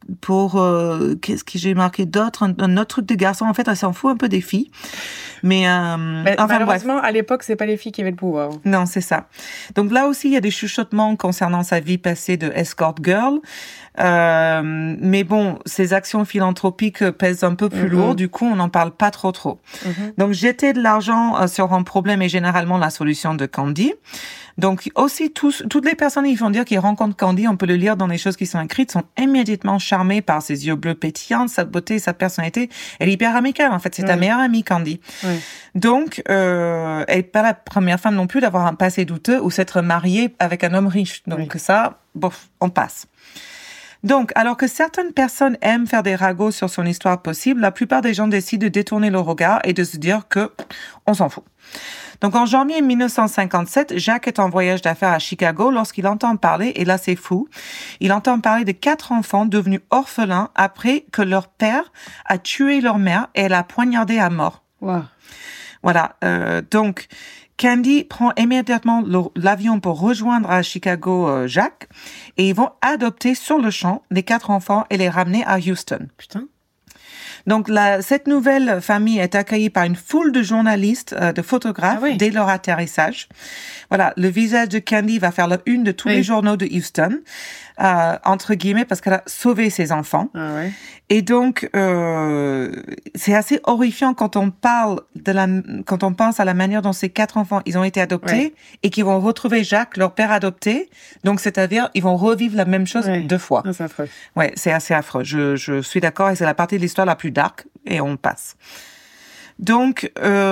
qu'est-ce que j'ai marqué d'autre? Un autre truc de garçon. En fait, elle s'en fout un peu des filles. Mais malheureusement, à l'époque, c'est pas les filles qui avaient le pouvoir. Non, c'est ça. Donc là aussi, il y a des chuchotements concernant sa vie passée de escort girl. Mais bon, ses actions philanthropiques pèsent un peu plus lourd. Du coup, on n'en parle pas trop. Donc, jeter de l'argent sur un problème est généralement la solution de Candy. Donc aussi, toutes les personnes qui vont dire qu'ils rencontrent Candy, on peut le lire dans les choses qui sont écrites, sont immédiatement charmées par ses yeux bleus pétillants, sa beauté, sa personnalité. Elle est hyper amicale, en fait. C'est ta meilleure amie, Candy. Ouais. Donc, elle n'est pas la première femme non plus d'avoir un passé douteux ou s'être mariée avec un homme riche. Donc ça, bof, on passe. Donc, alors que certaines personnes aiment faire des ragots sur son histoire possible, la plupart des gens décident de détourner le regard et de se dire que on s'en fout. Donc, en janvier 1957, Jacques est en voyage d'affaires à Chicago lorsqu'il entend parler, et là c'est fou, il entend parler de 4 enfants devenus orphelins après que leur père a tué leur mère et l'a poignardé à mort. Wow. Voilà, donc Candy prend immédiatement l'avion pour rejoindre à Chicago Jacques, et ils vont adopter sur le champ les 4 enfants et les ramener à Houston. Putain. Donc, cette nouvelle famille est accueillie par une foule de journalistes, de photographes, dès leur atterrissage. Voilà, le visage de Candy va faire la une de tous les journaux de Houston, entre guillemets, parce qu'elle a sauvé ses enfants. Ah ouais. Et donc, c'est assez horrifiant quand on pense à la manière dont ces 4 enfants, ils ont été adoptés et qu'ils vont retrouver Jacques, leur père adopté. Donc, c'est-à-dire, ils vont revivre la même chose 2 fois. C'est affreux. Ouais, c'est assez affreux. Je suis d'accord et c'est la partie de l'histoire la plus dark et on passe. Donc,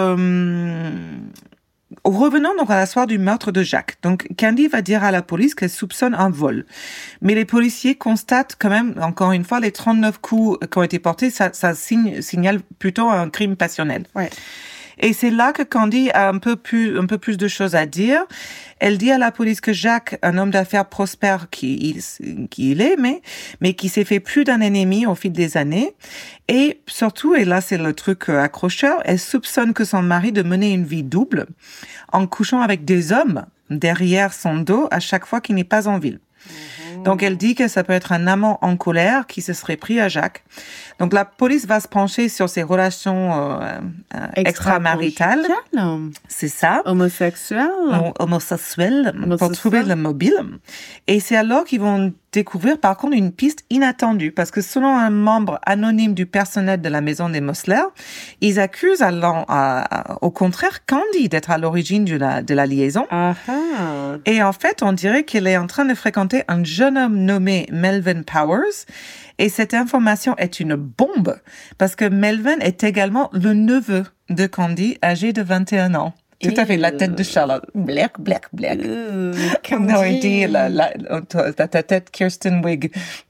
revenons donc à la soirée du meurtre de Jacques. Donc, Candy va dire à la police qu'elle soupçonne un vol. Mais les policiers constatent quand même, encore une fois, les 39 coups qui ont été portés, ça signale plutôt un crime passionnel. Ouais. Et c'est là que Candy a un peu plus de choses à dire. Elle dit à la police que Jacques, un homme d'affaires prospère qui il est, mais qui s'est fait plus d'un ennemi au fil des années. Et surtout, et là c'est le truc accrocheur, elle soupçonne que son mari de mener une vie double en couchant avec des hommes derrière son dos à chaque fois qu'il n'est pas en ville. Donc, elle dit que ça peut être un amant en colère qui se serait pris à Jacques. Donc, la police va se pencher sur ses relations extramaritales. C'est ça. Homosexuel, pour trouver le mobile. Et c'est alors qu'ils vont découvrir, par contre, une piste inattendue. Parce que selon un membre anonyme du personnel de la maison des Mosler, ils accusent au contraire Candy d'être à l'origine de la liaison. Uh-huh. Et en fait, on dirait qu'elle est en train de fréquenter un jeune homme nommé Melvin Powers. Et cette information est une bombe parce que Melvin est également le neveu de Candy, âgé de 21 ans. Tout à fait, la tête de Charlotte. Black. On aurait dit ta tête Kirsten Wig.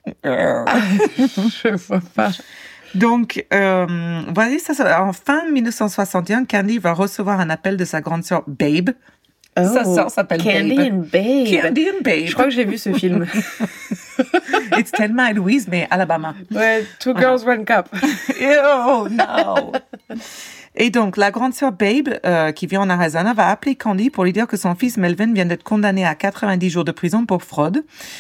Je vois pas. Donc, voyez, en fin 1961, Candy va recevoir un appel de sa grande sœur Babe. Sa sœur s'appelle Candy Babe. and Babe. Candy and Babe. Je crois que j'ai vu ce film. It's Thelma et Louise, mais Alabama. Ouais, Two Girls, One Cup. Oh, no. Et donc, la grande sœur Babe, qui vit en Arizona, va appeler Candy pour lui dire que son fils Melvin vient d'être condamné à 90 jours de prison pour fraude.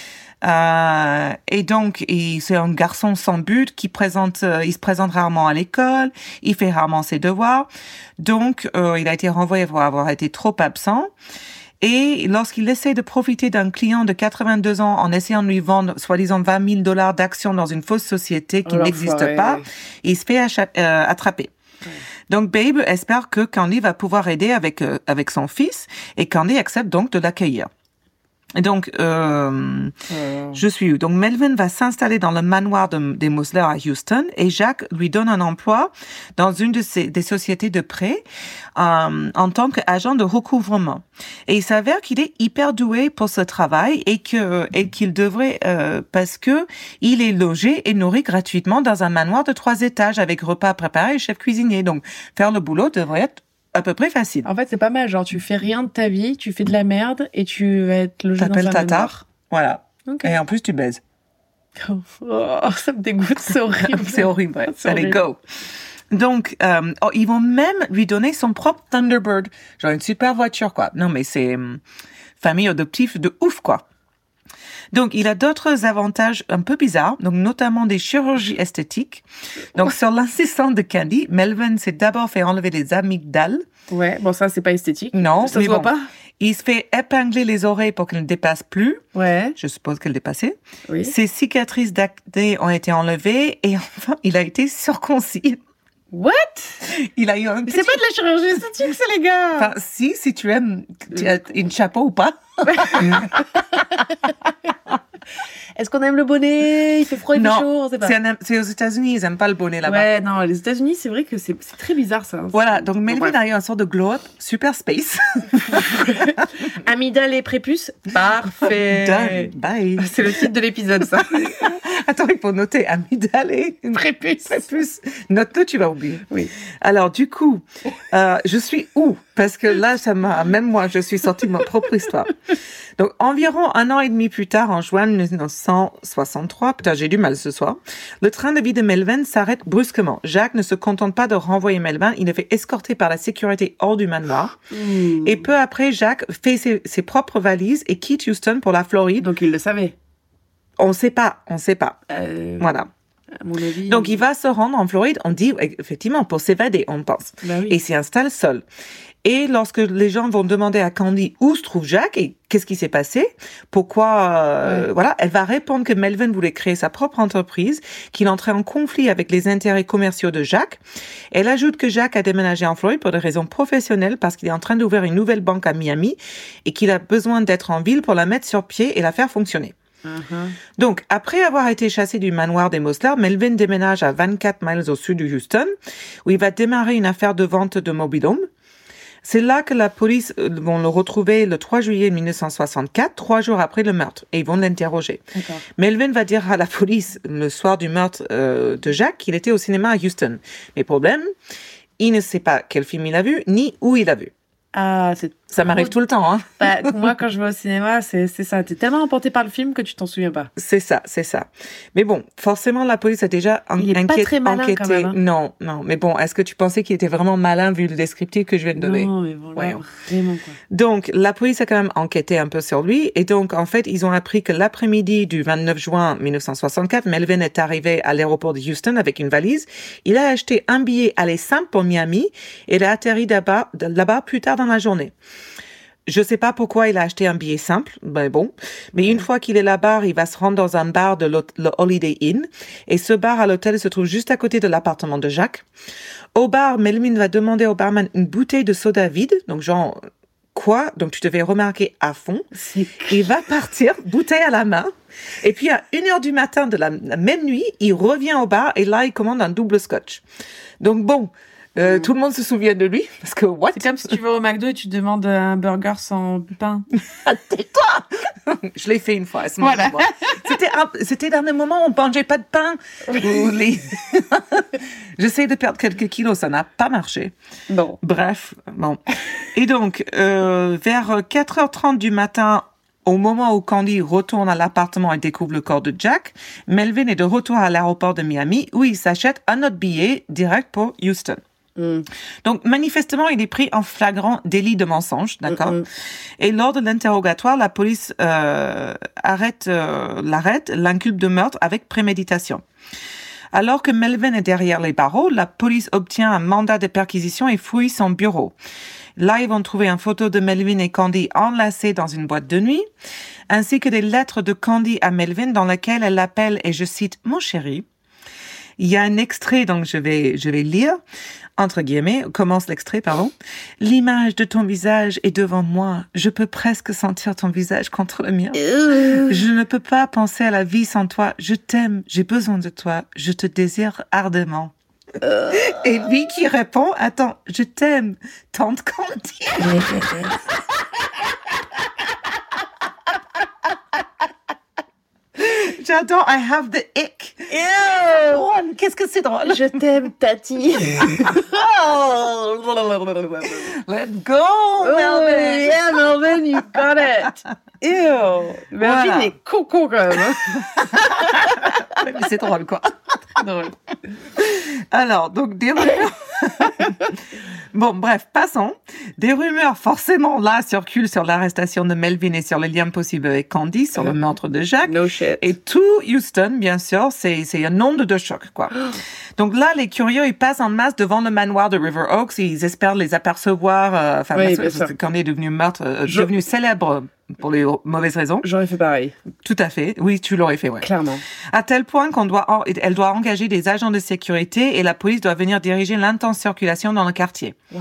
Et donc, c'est un garçon sans but il se présente rarement à l'école, il fait rarement ses devoirs. Donc, il a été renvoyé pour avoir été trop absent. Et lorsqu'il essaie de profiter d'un client de 82 ans en essayant de lui vendre soi-disant $20 000 d'actions dans une fausse société qui n'existe pas, il se fait attraper. Donc, Babe espère que Candy va pouvoir aider avec son fils et Candy accepte donc de l'accueillir. Et donc, je suis où? Donc, Melvin va s'installer dans le manoir des Mosler à Houston et Jacques lui donne un emploi dans une des sociétés de prêt en tant qu'agent de recouvrement. Et il s'avère qu'il est hyper doué pour ce travail et qu'il devrait, parce que il est logé et nourri gratuitement dans un manoir de 3 étages avec repas préparés et chef cuisinier. Donc, faire le boulot devrait être à peu près facile. En fait, c'est pas mal. Genre, tu fais rien de ta vie, tu fais de la merde et tu vas être logé dans un Tatar. manoir. Voilà. Okay. Et en plus, tu baises. Oh, ça me dégoûte. C'est horrible. C'est horrible. Ouais. C'est Allez, horrible. go. Donc, ils vont même lui donner son propre Thunderbird. Genre une super voiture, quoi. Non, mais c'est famille adoptive de ouf, quoi. Donc, il a d'autres avantages un peu bizarres, donc notamment des chirurgies esthétiques. Donc, sur l'insistance de Candy, Melvin s'est d'abord fait enlever les amygdales. Ouais, bon, ça, c'est pas esthétique. Non, ça mais se voit bon. pas. Il se fait épingler les oreilles pour qu'elles ne dépassent plus. Ouais. Je suppose qu'elles dépassaient. Oui. Ses cicatrices d'acné ont été enlevées et enfin, il a été circoncis. What? Il a eu un Mais petit... c'est pas de la chirurgie esthétique, ça, les gars. Enfin, si tu aimes, tu as une chapeau ou pas. Est-ce qu'on aime le bonnet? Il fait froid, il fait chaud, on sait pas. C'est aux États-Unis, ils aiment pas le bonnet là-bas. Ouais, non, les États-Unis, c'est vrai que c'est très bizarre ça. Voilà, donc Melvin a eu un sort de glow-up super space. Amygdale et prépuce, parfait. Done. Bye. C'est le titre de l'épisode, ça. Attends, il faut noter amygdale et prépuce. Note-le, tu vas oublier. Oui. Alors, du coup, je suis où? Parce que là, même moi, je suis sortie de ma propre histoire. Donc, environ 1 an et demi plus tard, en juin 1963, putain, j'ai du mal ce soir, le train de vie de Melvin s'arrête brusquement. Jacques ne se contente pas de renvoyer Melvin, il le fait escorter par la sécurité hors du manoir. Et peu après, Jacques fait ses propres valises et quitte Houston pour la Floride. Donc, il le savait. On sait pas. Voilà. À mon avis. Donc, il va se rendre en Floride, on dit, effectivement, pour s'évader, on pense. Bah oui. Et s'y installe seul. Et lorsque les gens vont demander à Candy où se trouve Jacques et qu'est-ce qui s'est passé, pourquoi, voilà, elle va répondre que Melvin voulait créer sa propre entreprise, qu'il entrait en conflit avec les intérêts commerciaux de Jacques. Elle ajoute que Jacques a déménagé en Floride pour des raisons professionnelles parce qu'il est en train d'ouvrir une nouvelle banque à Miami et qu'il a besoin d'être en ville pour la mettre sur pied et la faire fonctionner. Donc, après avoir été chassé du manoir des Mosler, Melvin déménage à 24 miles au sud de Houston, où il va démarrer une affaire de vente de mobil-home. C'est là que la police vont le retrouver le 3 juillet 1964, 3 jours après le meurtre, et ils vont l'interroger. D'accord. Melvin va dire à la police le soir du meurtre de Jacques qu'il était au cinéma à Houston. Mais problème, il ne sait pas quel film il a vu, ni où il a vu. Ah, ça m'arrive tout le temps, hein. Bah, moi, quand je vais au cinéma, c'est ça. T'es tellement emporté par le film que tu t'en souviens pas. C'est ça. Mais bon, forcément, la police a déjà Il est pas très malin, enquêté. quand même, hein. Non. Mais bon, est-ce que tu pensais qu'il était vraiment malin vu le descriptif que je viens de donner? Non, mais voilà, vraiment, quoi. Donc, la police a quand même enquêté un peu sur lui. Et donc, en fait, ils ont appris que l'après-midi du 29 juin 1964, Melvin est arrivé à l'aéroport de Houston avec une valise. Il a acheté un billet aller simple pour Miami et il a atterri là-bas plus tard dans la journée. Je sais pas pourquoi il a acheté un billet simple, ben bon. Mais une fois qu'il est là-bas, il va se rendre dans un bar de le Holiday Inn. Et ce bar à l'hôtel se trouve juste à côté de l'appartement de Jacques. Au bar, Melvin va demander au barman une bouteille de soda vide. Donc genre, quoi? Donc tu devais remarquer à fond. Il va partir, bouteille à la main. Et puis à 1h du matin de la même nuit, il revient au bar et là, il commande un double scotch. Donc bon... tout le monde se souvient de lui, parce que what? C'est comme si tu vas au McDo et tu demandes un burger sans pain. Tais-toi! Je l'ai fait une fois à ce moment-là. Voilà. C'était dans le moment où on mangeait pas de pain. J'essaie de perdre quelques kilos, ça n'a pas marché. Bon. Bref, bon. Et donc, vers 4h30 du matin, au moment où Candy retourne à l'appartement et découvre le corps de Jack, Melvin est de retour à l'aéroport de Miami où il s'achète un autre billet direct pour Houston. Donc, manifestement, il est pris en flagrant délit de mensonge, d'accord? Et lors de l'interrogatoire, la police l'arrête, l'inculpe de meurtre avec préméditation. Alors que Melvin est derrière les barreaux, la police obtient un mandat de perquisition et fouille son bureau. Là, ils vont trouver une photo de Melvin et Candy enlacées dans une boîte de nuit, ainsi que des lettres de Candy à Melvin dans lesquelles elle l'appelle, et je cite, « Mon chéri ». Il y a un extrait, donc je vais lire, entre guillemets, commence l'extrait, pardon. « L'image de ton visage est devant moi. Je peux presque sentir ton visage contre le mien. Je ne peux pas penser à la vie sans toi. Je t'aime, j'ai besoin de toi. Je te désire ardemment. » Et lui qui répond, « Attends, je t'aime, tante Candy. » J'adore, I have the ick. Drôle, qu'est-ce que c'est drôle. Je t'aime, Tati. Let's go, Melvin. Yeah, Melvin, you got it. Ew. Melvin Voilà. est coco quand même. Mais c'est drôle, quoi. Drôle. Alors, donc, Bon, bref, passons. Des rumeurs, forcément, là, circulent sur l'arrestation de Melvin et sur les liens possibles avec Candy, sur le meurtre de Jack. No shit. Et tout Houston, bien sûr, c'est une onde de choc, quoi. Donc là, les curieux, ils passent en masse devant le manoir de River Oaks et ils espèrent les apercevoir. Oui, parce que Candy est devenu devenu célèbre pour les mauvaises raisons. J'aurais fait pareil. Tout à fait. Oui, tu l'aurais fait, ouais. Clairement. À tel point elle doit engager des agents de sécurité et la police doit venir diriger l'intense circulation dans le quartier. Wow.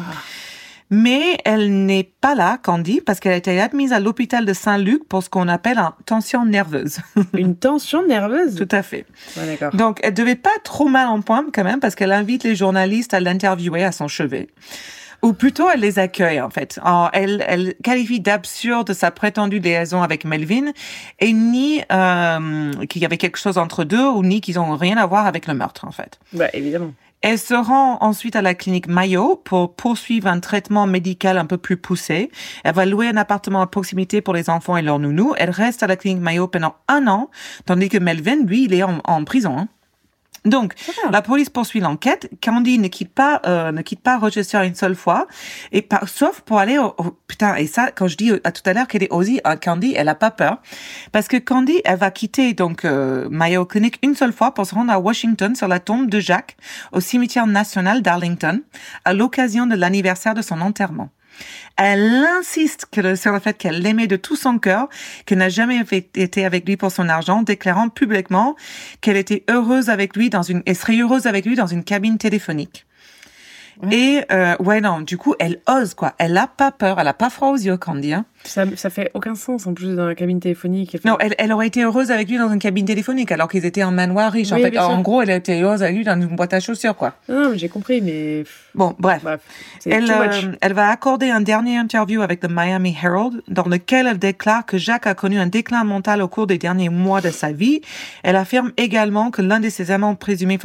Mais elle n'est pas là, Candy, parce qu'elle a été admise à l'hôpital de Saint-Luc pour ce qu'on appelle une tension nerveuse. Une tension nerveuse? Tout à fait. Ouais, d'accord. Donc, elle devait pas être trop mal en point quand même, parce qu'elle invite les journalistes à l'interviewer à son chevet. Ou plutôt, elle les accueille, en fait. Elle qualifie d'absurde sa prétendue liaison avec Melvin, et ni qu'il y avait quelque chose entre deux, ou ni qu'ils ont rien à voir avec le meurtre, en fait. Bah, évidemment. Elle se rend ensuite à la clinique Mayo pour poursuivre un traitement médical un peu plus poussé. Elle va louer un appartement à proximité pour les enfants et leurs nounous. Elle reste à la clinique Mayo pendant 1 an, tandis que Melvin, lui, il est en prison, hein. Donc, la police poursuit l'enquête. Candy ne quitte pas Rochester une seule fois, sauf pour aller putain. Et ça, quand je dis tout à l'heure qu'elle est aussi Candy, elle a pas peur, parce que Candy, elle va quitter donc Mayo Clinic une seule fois pour se rendre à Washington sur la tombe de Jack au cimetière national d'Arlington à l'occasion de l'anniversaire de son enterrement. Elle insiste sur le fait qu'elle l'aimait de tout son cœur, qu'elle n'a jamais été avec lui pour son argent, déclarant publiquement qu'elle était heureuse avec lui elle serait heureuse avec lui dans une cabine téléphonique. Ouais. Et du coup, elle ose, quoi. Elle a pas peur, elle a pas froid aux yeux, Candy, hein. Ça fait aucun sens, en plus, dans la cabine téléphonique. Non, elle aurait été heureuse avec lui dans une cabine téléphonique, alors qu'ils étaient en manoir riche. Oui, en fait, en gros, elle a été heureuse avec lui dans une boîte à chaussures, quoi. Non, mais j'ai compris, mais... Bon, bref. Elle va accorder un dernier interview avec le Miami Herald, dans lequel elle déclare que Jack a connu un déclin mental au cours des derniers mois de sa vie. Elle affirme également que un des amants présumés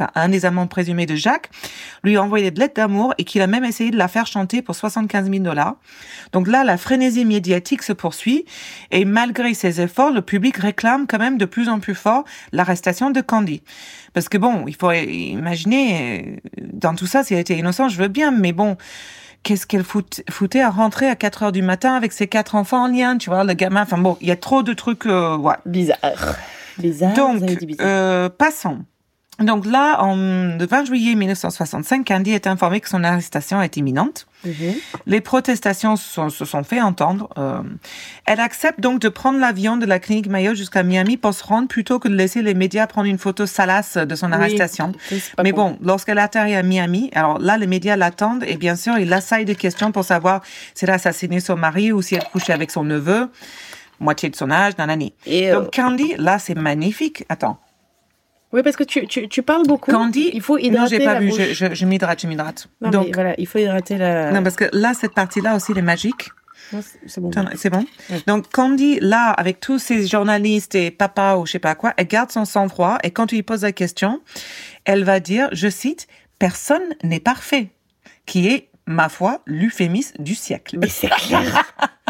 de Jack, lui a envoyé des lettres d'amour et qu'il a même essayé de la faire chanter pour $75,000. Donc là, la frénésie médiatique se poursuit et malgré ses efforts, le public réclame quand même de plus en plus fort l'arrestation de Candy. Parce que bon, il faut imaginer, dans tout ça, si elle était innocente, je veux bien, mais bon, qu'est-ce qu'elle foutait à rentrer à 4 heures du matin avec ses 4 enfants en lien, tu vois, le gamin, enfin bon, il y a trop de trucs, ouais. Bizarre. Donc, passons. Donc là, le 20 juillet 1965, Candy est informée que son arrestation est imminente. Mm-hmm. Les protestations se sont fait entendre. Elle accepte donc de prendre l'avion de la clinique Mayo jusqu'à Miami pour se rendre plutôt que de laisser les médias prendre une photo salace de son arrestation. Mais bon, lorsqu'elle atterrit à Miami, alors là, les médias l'attendent et bien sûr, ils l'assaillent de questions pour savoir si elle a assassiné son mari ou si elle couchait avec son neveu, moitié de son âge, nanani. Donc Candy, là, c'est magnifique. Attends. Oui, parce que tu parles beaucoup. Candy, il faut hydrater. Non, j'ai pas la vu. bouche. Je m'hydrate. Non, donc mais voilà, il faut hydrater la. Non, parce que là, cette partie-là aussi, elle est magique. Non, c'est bon. C'est bon. Ouais. Donc Candy, là, avec tous ces journalistes et papa ou je sais pas quoi, elle garde son sang-froid et quand tu lui poses la question, elle va dire, je cite, personne n'est parfait, qui est, ma foi, l'euphémisme du siècle. Mais c'est clair.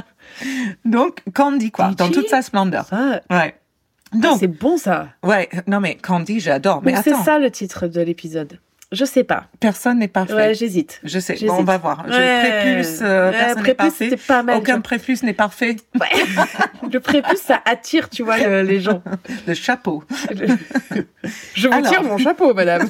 Donc Candy, quoi, dans toute sa splendeur. Ça. Ouais. Donc, c'est bon ça. Ouais, non mais Candy, j'adore. Mais donc attends. c'est ça le titre de l'épisode. Je sais pas. Personne n'est parfait. Ouais, j'hésite. Je sais. Bon, on va voir. Prépuce, personne n'est parfait. C'est pas mal. Aucun prépuce n'est parfait. Ouais. Le prépuce, ça attire, tu vois, les gens. Le chapeau. Je vous tire mon chapeau, madame.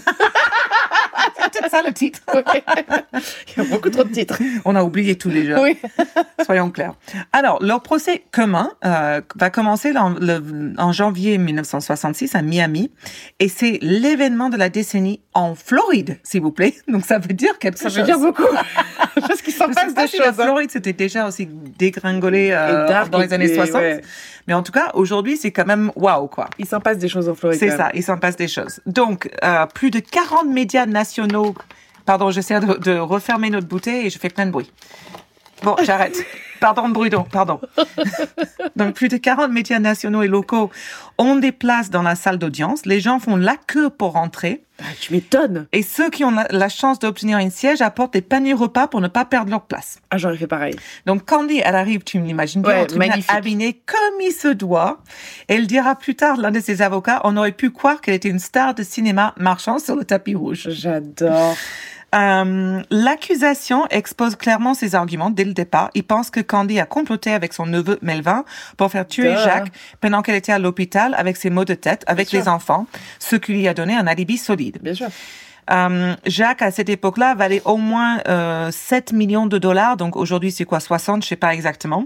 C'est ça le titre. Ouais. Il y a beaucoup trop de titres. On a oublié tous les jeux. Oui. Soyons clairs. Alors, leur procès commun va commencer en janvier 1966 à Miami. Et c'est l'événement de la décennie en Floride, s'il vous plaît. Donc, ça veut dire quelque chose. Ça veut dire beaucoup. Parce qu'il s'en passe des choses. La Floride, c'était déjà aussi dégringolé dans les années 60. Ouais. Mais en tout cas, aujourd'hui, c'est quand même waouh, quoi. Il s'en passe des choses en Floride. C'est ça, il s'en passe des choses. Donc, plus de 40 médias nationaux... Pardon, j'essaie de refermer notre bouteille et je fais plein de bruit. Bon, j'arrête. Pardon, Bruno, pardon. Donc, plus de 40 médias nationaux et locaux ont des places dans la salle d'audience. Les gens font la queue pour rentrer. Ah, tu m'étonnes. Et ceux qui ont la chance d'obtenir un siège apportent des paniers repas pour ne pas perdre leur place. Ah, j'aurais fait pareil. Donc, Candy, elle arrive, tu me l'imagines bien, habillée comme il se doit. Elle dira plus tard, l'un de ses avocats, on aurait pu croire qu'elle était une star de cinéma marchant sur le tapis rouge. J'adore. L'accusation expose clairement ses arguments dès le départ. Il pense que Candy a comploté avec son neveu Melvin pour faire tuer Jacques pendant qu'elle était à l'hôpital avec ses maux de tête, avec les enfants, ce qui lui a donné un alibi solide. Bien sûr. Jacques, à cette époque-là, valait au moins 7 millions de dollars. Donc aujourd'hui, c'est quoi, 60, je sais pas exactement.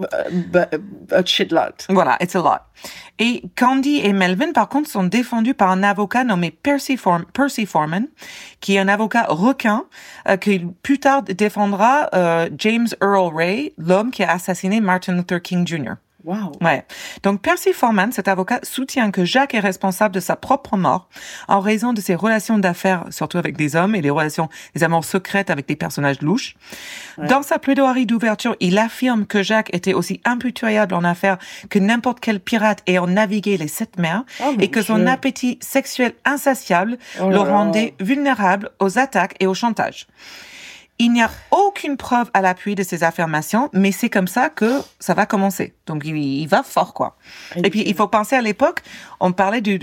A shitload. Voilà, it's a lot. Et Candy et Melvin, par contre, sont défendus par un avocat nommé Percy Foreman, qui est un avocat requin, qui plus tard défendra James Earl Ray, l'homme qui a assassiné Martin Luther King Jr. Wow. Ouais. Donc, Percy Foreman, cet avocat, soutient que Jacques est responsable de sa propre mort en raison de ses relations d'affaires, surtout avec des hommes, et des amours secrètes avec des personnages louches. Ouais. Dans sa plaidoirie d'ouverture, il affirme que Jacques était aussi impitoyable en affaires que n'importe quel pirate ayant navigué les 7 mers, et que son appétit sexuel insatiable le rendait vulnérable aux attaques et au chantage. Il n'y a aucune preuve à l'appui de ces affirmations, mais c'est comme ça que ça va commencer. Donc, il va fort, quoi. Et puis, il faut penser à l'époque, on parlait des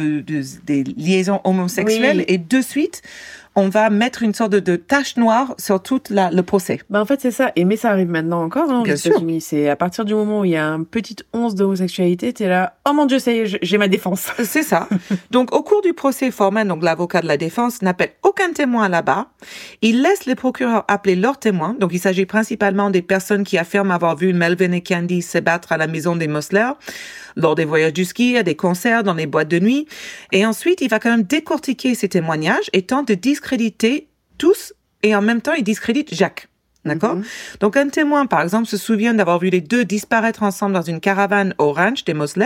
liaisons homosexuelles, et de suite, on va mettre une sorte de tache noire sur tout le procès. En fait, c'est ça. Mais ça arrive maintenant encore, aux Bien États-Unis. C'est à partir du moment où il y a un petit once d'homosexualité, t'es là, oh mon Dieu, ça y est, j'ai ma défense. C'est ça. Donc, au cours du procès, Foreman, donc l'avocat de la défense, n'appelle aucun témoin là-bas. Il laisse les procureurs appeler leurs témoins. Donc, il s'agit principalement des personnes qui affirment avoir vu Melvin et Candy se battre à la maison des Mosler, lors des voyages du ski, à des concerts, dans les boîtes de nuit. Et ensuite, il va quand même décortiquer ces témoignages et tente de discréditer tous, et en même temps, il discrédite Jacques. D'accord? Donc, un témoin, par exemple, se souvient d'avoir vu les deux disparaître ensemble dans une caravane au ranch des Mosler,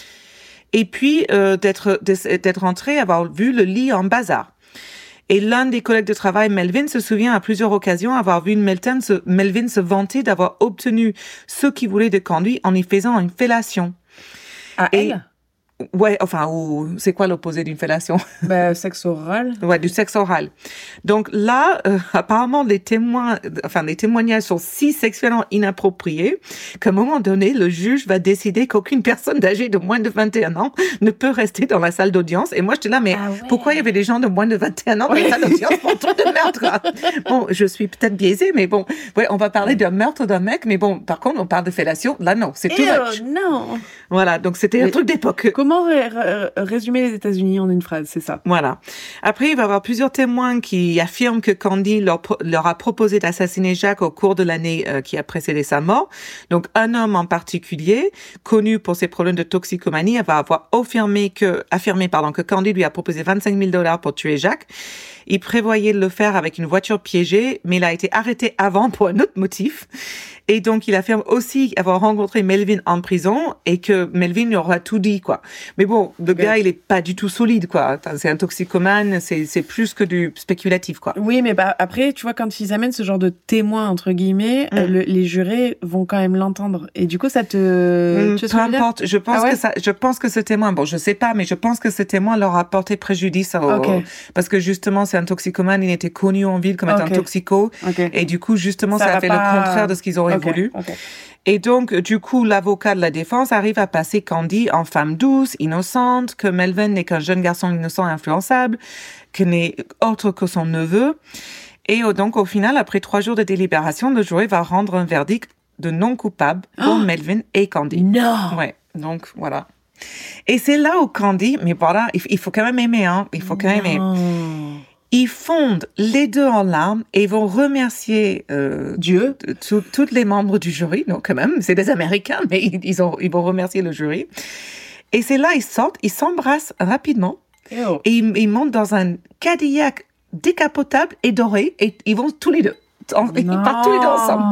et puis d'être entré, avoir vu le lit en bazar. Et l'un des collègues de travail, Melvin, se souvient à plusieurs occasions avoir vu Melvin se vanter d'avoir obtenu ce qu'il voulait de Candy en y faisant une fellation. Elle? Ouais, enfin, c'est quoi l'opposé d'une fellation? Sexe oral. Ouais, du sexe oral. Donc là, apparemment, les témoignages sont si sexuellement inappropriés qu'à un moment donné, le juge va décider qu'aucune personne âgée de moins de 21 ans ne peut rester dans la salle d'audience. Et moi, j'étais là, mais pourquoi il y avait des gens de moins de 21 ans dans la salle d'audience pour tout de meurtre, quoi? Bon, je suis peut-être biaisée, mais bon, ouais, on va parler d'un meurtre d'un mec, mais bon, par contre, on parle de fellation. Là, non, c'est too much. Non. Voilà, donc c'était un truc d'époque. Comment résumer les États-Unis en une phrase, c'est ça. Voilà. Après, il va y avoir plusieurs témoins qui affirment que Candy leur a proposé d'assassiner Jacques au cours de l'année qui a précédé sa mort. Donc, un homme en particulier, connu pour ses problèmes de toxicomanie, va avoir affirmé que Candy lui a proposé $25,000 pour tuer Jacques. Il prévoyait de le faire avec une voiture piégée, mais il a été arrêté avant pour un autre motif. Et donc, il affirme aussi avoir rencontré Melvin en prison et que Melvin lui aura tout dit, quoi. Mais bon, le gars, il est pas du tout solide, quoi. C'est un toxicomane, c'est plus que du spéculatif, quoi. Oui, mais après, tu vois, quand ils amènent ce genre de témoins, entre guillemets, les jurés vont quand même l'entendre. Et du coup, ça te... peu importe. Je pense que ce témoin, bon, je sais pas, mais je pense que ce témoin leur a porté préjudice parce que justement, c'est un toxicomane, il était connu en ville comme étant un toxico. Et du coup, justement, ça a fait le contraire de ce qu'ils auraient voulu. Et donc, du coup, l'avocat de la défense arrive à passer Candy en femme douce, innocente, que Melvin n'est qu'un jeune garçon innocent et influençable, que n'est autre que son neveu. Et donc, au final, après 3 jours de délibération, le jury va rendre un verdict de non coupable pour Melvin et Candy. Non! Ouais. Donc, voilà. Et c'est là où Candy, mais voilà, il faut quand même aimer, hein. Il faut quand même aimer. Ils fondent les deux en larmes et vont remercier Dieu, tous les membres du jury. Donc quand même, c'est des Américains, mais ils vont remercier le jury. Et c'est là, ils sortent, ils s'embrassent rapidement. Et ils montent dans un Cadillac décapotable et doré. Et ils vont tous les deux. Ils partent tous les deux ensemble.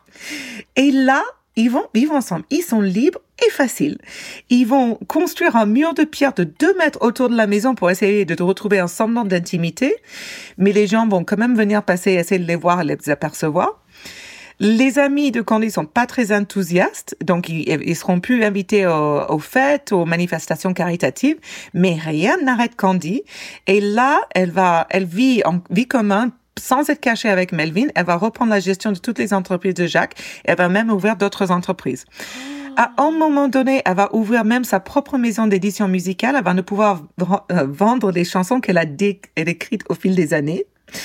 Et là, ils vont vivre ensemble. Ils sont libres et faciles. Ils vont construire un mur de pierre de 2 mètres autour de la maison pour essayer de retrouver un semblant d'intimité. Mais les gens vont quand même venir passer, essayer de les voir et les apercevoir. Les amis de Candy sont pas très enthousiastes, donc ils seront plus invités aux fêtes, aux manifestations caritatives, mais rien n'arrête Candy. Et là, elle vit en vie commune, sans être cachée avec Melvin. Elle va reprendre la gestion de toutes les entreprises de Jacques. Elle va même ouvrir d'autres entreprises. À un moment donné, elle va ouvrir même sa propre maison d'édition musicale. Elle va ne pouvoir vendre les chansons qu'elle a écrites au fil des années.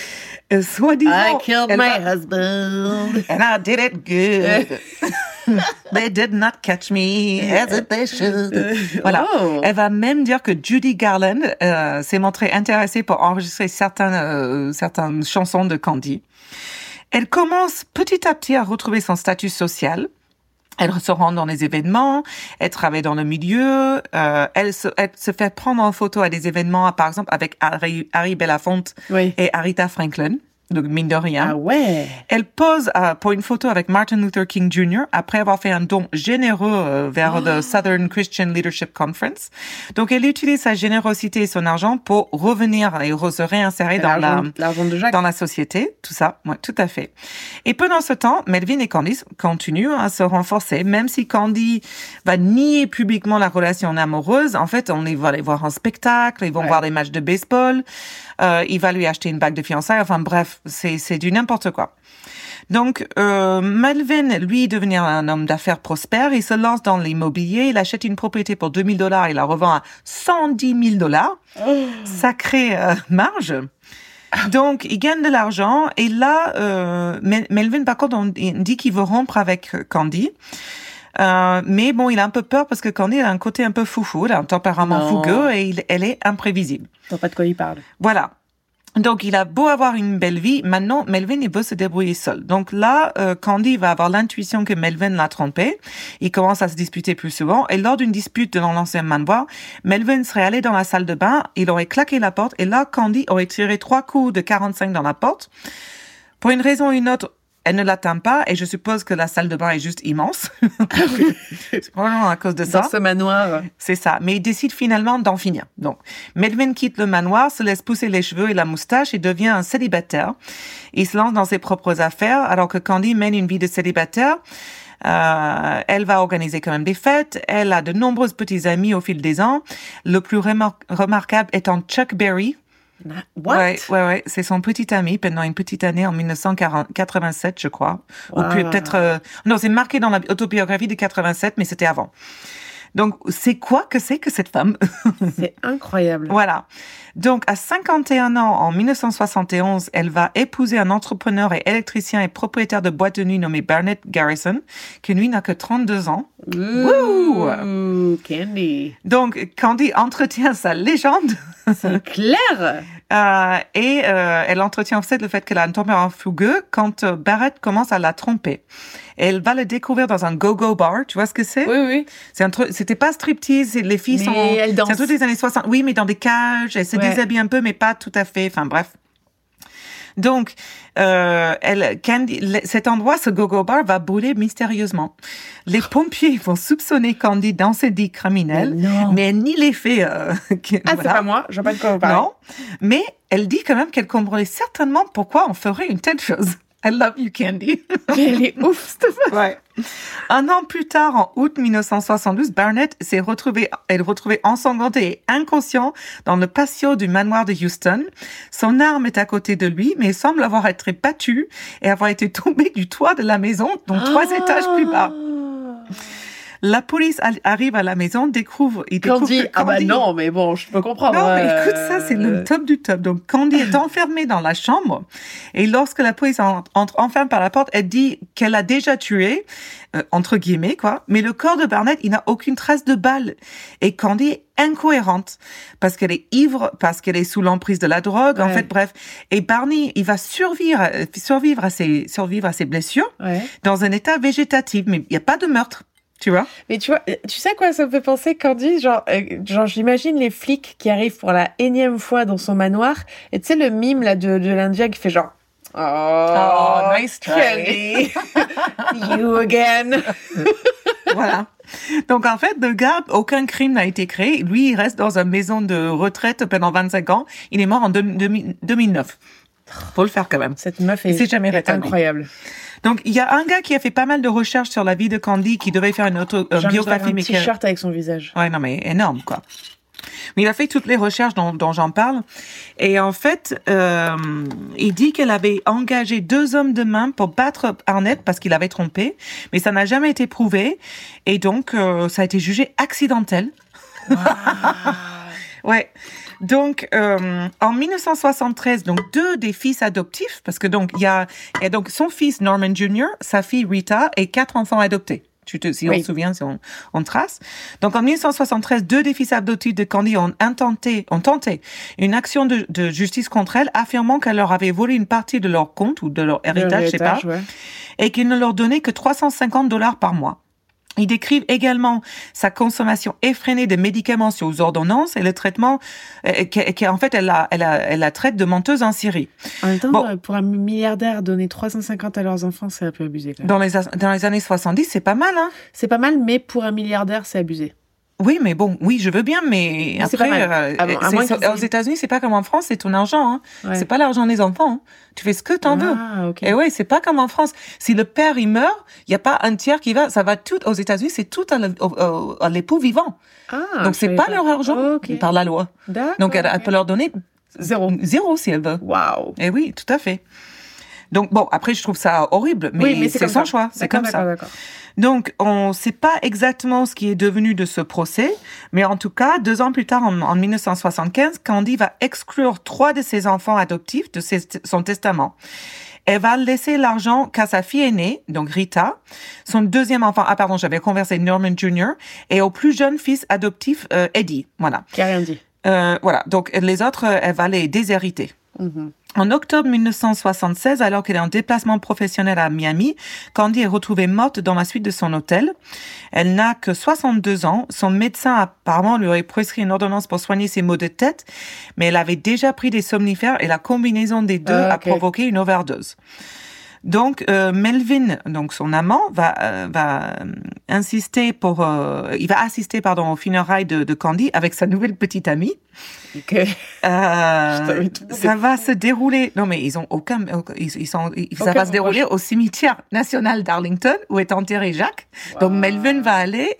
Soi-disant, I killed elle my va- husband. And I did it good. They did not catch me as they should. Voilà. Oh. Elle va même dire que Judy Garland s'est montrée intéressée pour enregistrer certaines chansons de Candy. Elle commence petit à petit à retrouver son statut social. Elle se rend dans les événements, elle travaille dans le milieu, elle se fait prendre en photo à des événements, par exemple avec Harry Belafonte Oui. et Aretha Franklin. Donc, mine de rien. Ah ouais. Elle pose pour une photo avec Martin Luther King Jr. après avoir fait un don généreux vers le Southern Christian Leadership Conference. Donc, elle utilise sa générosité et son argent pour revenir et se réinsérer L'argent de Jacques. dans la société. Tout ça, ouais, tout à fait. Et pendant ce temps, Melvin et Candy continuent à se renforcer, même si Candy va nier publiquement la relation amoureuse. En fait, on va les voir en spectacle, ils vont voir des matchs de baseball. Il va lui acheter une bague de fiançailles. Enfin bref, c'est du n'importe quoi. Donc, Melvin, lui, devenir un homme d'affaires prospère, il se lance dans l'immobilier, il achète une propriété pour $2,000, il la revend à $110,000. Sacrée marge. Donc, il gagne de l'argent et là, Melvin, par contre, il dit qu'il veut rompre avec Candy. Mais bon, il a un peu peur parce que Candy a un côté un peu foufou, elle a un tempérament fougueux et elle est imprévisible. Je sais pas de quoi il parle. Voilà. Donc, il a beau avoir une belle vie, maintenant, Melvin, il veut se débrouiller seul. Donc là, Candy va avoir l'intuition que Melvin l'a trompé. Il commence à se disputer plus souvent. Et lors d'une dispute dans l'ancien manoir, Melvin serait allé dans la salle de bain, il aurait claqué la porte, et là, Candy aurait tiré 3 coups de 45 dans la porte. Pour une raison ou une autre, elle ne l'atteint pas, et je suppose que la salle de bain est juste immense. C'est probablement à cause de ça. Dans ce manoir. C'est ça. Mais il décide finalement d'en finir. Donc, Melvin quitte le manoir, se laisse pousser les cheveux et la moustache et devient un célibataire. Il se lance dans ses propres affaires, alors que Candy mène une vie de célibataire. Elle va organiser quand même des fêtes. Elle a de nombreux petits amis au fil des ans. Le plus remarquable étant Chuck Berry. What? Ouais. C'est son petit ami pendant une petite année en 1987, je crois. Ou peut-être, non, c'est marqué dans l'autobiographie de 87, mais c'était avant. Donc, c'est que cette femme? C'est incroyable. Voilà. Donc, à 51 ans, en 1971, elle va épouser un entrepreneur et électricien et propriétaire de boîte de nuit nommé Barnett Garrison, qui lui n'a que 32 ans. Ouh, Candy. Donc, Candy entretient sa légende. C'est clair. Elle entretient en fait le fait qu'elle a un tempérament fougueux quand Barrett commence à la tromper. Elle va le découvrir dans un go-go bar. Tu vois ce que c'est? Oui. C'était pas striptease. Les filles elles dansent. C'est un truc des années 60. Oui, mais dans des cages. Elles se déshabillent un peu, mais pas tout à fait. Enfin, bref. Donc, Candy, cet endroit, ce go-go bar, va brûler mystérieusement. Les pompiers vont soupçonner Candy d'incendie criminel, mais elle nie les faits. C'est pas moi, je vois pas de quoi vous parlez. Non, mais elle dit quand même qu'elle comprenait certainement pourquoi on ferait une telle chose. I love you, Candy. Elle est ouf, cette femme. Ouais. Un an plus tard, en août 1972, Barnett s'est retrouvée ensanglantée et inconscient dans le patio du manoir de Houston. Son arme est à côté de lui, mais il semble avoir été battu et avoir été tombé du toit de la maison, donc 3 étages plus bas. La police arrive à la maison, découvre Candy, que Candy... non, mais bon, je peux comprendre. Non, mais écoute, ça, c'est le top du top. Donc, Candy est enfermée dans la chambre. Et lorsque la police entre enfin par la porte, elle dit qu'elle a déjà tué, entre guillemets, quoi. Mais le corps de Barnett, il n'a aucune trace de balle. Et Candy est incohérente parce qu'elle est ivre, parce qu'elle est sous l'emprise de la drogue. En fait, bref. Et Barney, il va survivre à ses blessures dans un état végétatif. Mais il n'y a pas de meurtre. Tu vois? Mais tu vois, tu sais quoi ça me fait penser, Candy? Genre j'imagine les flics qui arrivent pour la énième fois dans son manoir. Et tu sais, le mime, là, de l'Indien qui fait genre, oh nice try. Candy. You again. Voilà. Donc, en fait, le gars, aucun crime n'a été créé. Lui, il reste dans une maison de retraite pendant 25 ans. Il est mort en 2009. Faut le faire quand même. Cette meuf est incroyable. Donc, il y a un gars qui a fait pas mal de recherches sur la vie de Candy, qui devait faire une biographie. Un t-shirt avec son visage. Ouais, non, mais énorme, quoi. Mais il a fait toutes les recherches dont j'en parle. Et en fait, il dit qu'elle avait engagé 2 hommes de main pour battre Barnett parce qu'il avait trompé. Mais ça n'a jamais été prouvé. Et donc, ça a été jugé accidentel. Wow. Ouais. Donc, en 1973, donc 2 des fils adoptifs, parce que donc il y a donc son fils Norman Jr., sa fille Rita et 4 enfants adoptés. Si on se souvient, si on trace. Donc, en 1973, 2 des fils adoptifs de Candy ont tenté une action de justice contre elle, affirmant qu'elle leur avait volé une partie de leur compte ou de leur héritage, je sais pas, et qu'ils ne leur donnaient que $350 par mois. Ils décrivent également sa consommation effrénée de médicaments sous ordonnance et le traitement qu'en fait elle la traite de menteuse en Syrie. En même temps, pour un milliardaire donner 350 à leurs enfants, c'est un peu abusé. Quand même. Dans les années 70, c'est pas mal, hein. C'est pas mal, mais pour un milliardaire, c'est abusé. Oui, mais bon, oui, je veux bien, mais après, aux États-Unis, c'est pas comme en France, c'est ton argent, hein. Ouais. C'est pas l'argent des enfants, hein. Tu fais ce que t'en veux. Okay. Et ouais, c'est pas comme en France. Si le père, il meurt, il y a pas un tiers qui va, ça va tout, aux États-Unis, c'est tout à l'époux vivant. Donc c'est pas leur argent, par la loi. Donc elle peut leur donner zéro si elle veut. Waouh. Et oui, tout à fait. Donc bon, après, je trouve ça horrible, mais c'est son choix. C'est comme ça. D'accord. Donc, on ne sait pas exactement ce qui est devenu de ce procès, mais en tout cas, 2 ans plus tard, en 1975, Candy va exclure 3 de ses enfants adoptifs de son testament. Elle va laisser l'argent qu'à sa fille aînée, donc Rita, son deuxième enfant, j'avais conversé Norman Jr., et au plus jeune fils adoptif, Eddie. Voilà. Qui a rien dit. Voilà. Donc, les autres, elle va les déshériter. Mm-hmm. En octobre 1976, alors qu'elle est en déplacement professionnel à Miami, Candy est retrouvée morte dans la suite de son hôtel. Elle n'a que 62 ans. Son médecin apparemment lui aurait prescrit une ordonnance pour soigner ses maux de tête, mais elle avait déjà pris des somnifères et la combinaison des deux a provoqué une overdose. Donc Melvin, donc son amant, va assister aux funérailles de Candy avec sa nouvelle petite amie. Ça va se dérouler. Non, mais ils ont aucun. Ça va se dérouler au cimetière national d'Arlington où est enterré Jacques. Wow. Donc Melvin va aller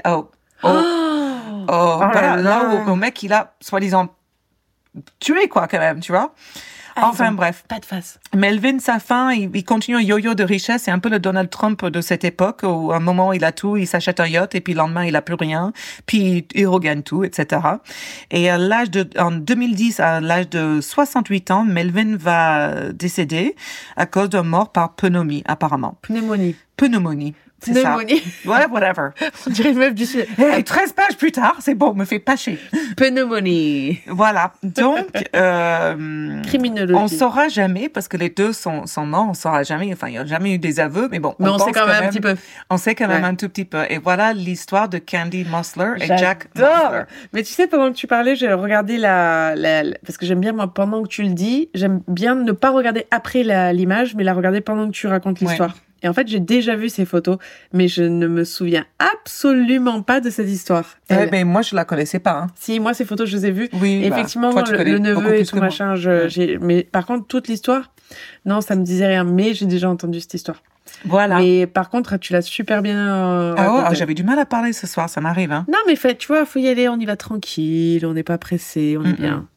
au mec qu'il a soi-disant tué, quoi, quand même, tu vois. Enfin bref. Pas de face. Melvin, sa fin, il continue un yo-yo de richesse. C'est un peu le Donald Trump de cette époque où à un moment il a tout, il s'achète un yacht et puis le lendemain il a plus rien. Puis il regagne tout, etc. Et en 2010, à l'âge de 68 ans, Melvin va décéder à cause d'une mort par pneumonie, apparemment. Pneumonie. C'est ça. Ouais, whatever. On dirait une meuf du Sud. Hey, 13 pages plus tard, c'est bon, me fais pas chier. Pneumonie. Voilà. Donc, criminologie. On saura jamais, parce que les deux sont morts, on saura jamais. Enfin, il n'y a jamais eu des aveux, mais bon. Mais on sait quand même un petit peu. On sait quand même un tout petit peu. Et voilà l'histoire de Candy Mossler et Jack Mossler. Mais tu sais, pendant que tu parlais, j'ai regardé parce que j'aime bien, moi, pendant que tu le dis, j'aime bien ne pas regarder après l'image, mais la regarder pendant que tu racontes l'histoire. Ouais. Et en fait, j'ai déjà vu ces photos, mais je ne me souviens absolument pas de cette histoire. Mais moi, je la connaissais pas. Hein. Si, moi, ces photos, je les ai vues. Oui, effectivement, le neveu et tout machin, mais par contre, toute l'histoire, non, ça me disait rien. Mais j'ai déjà entendu cette histoire. Voilà. Mais par contre, tu l'as super bien j'avais du mal à parler ce soir, ça m'arrive. Hein. Non, mais tu vois, faut y aller, on y va tranquille, on n'est pas pressé, on est bien.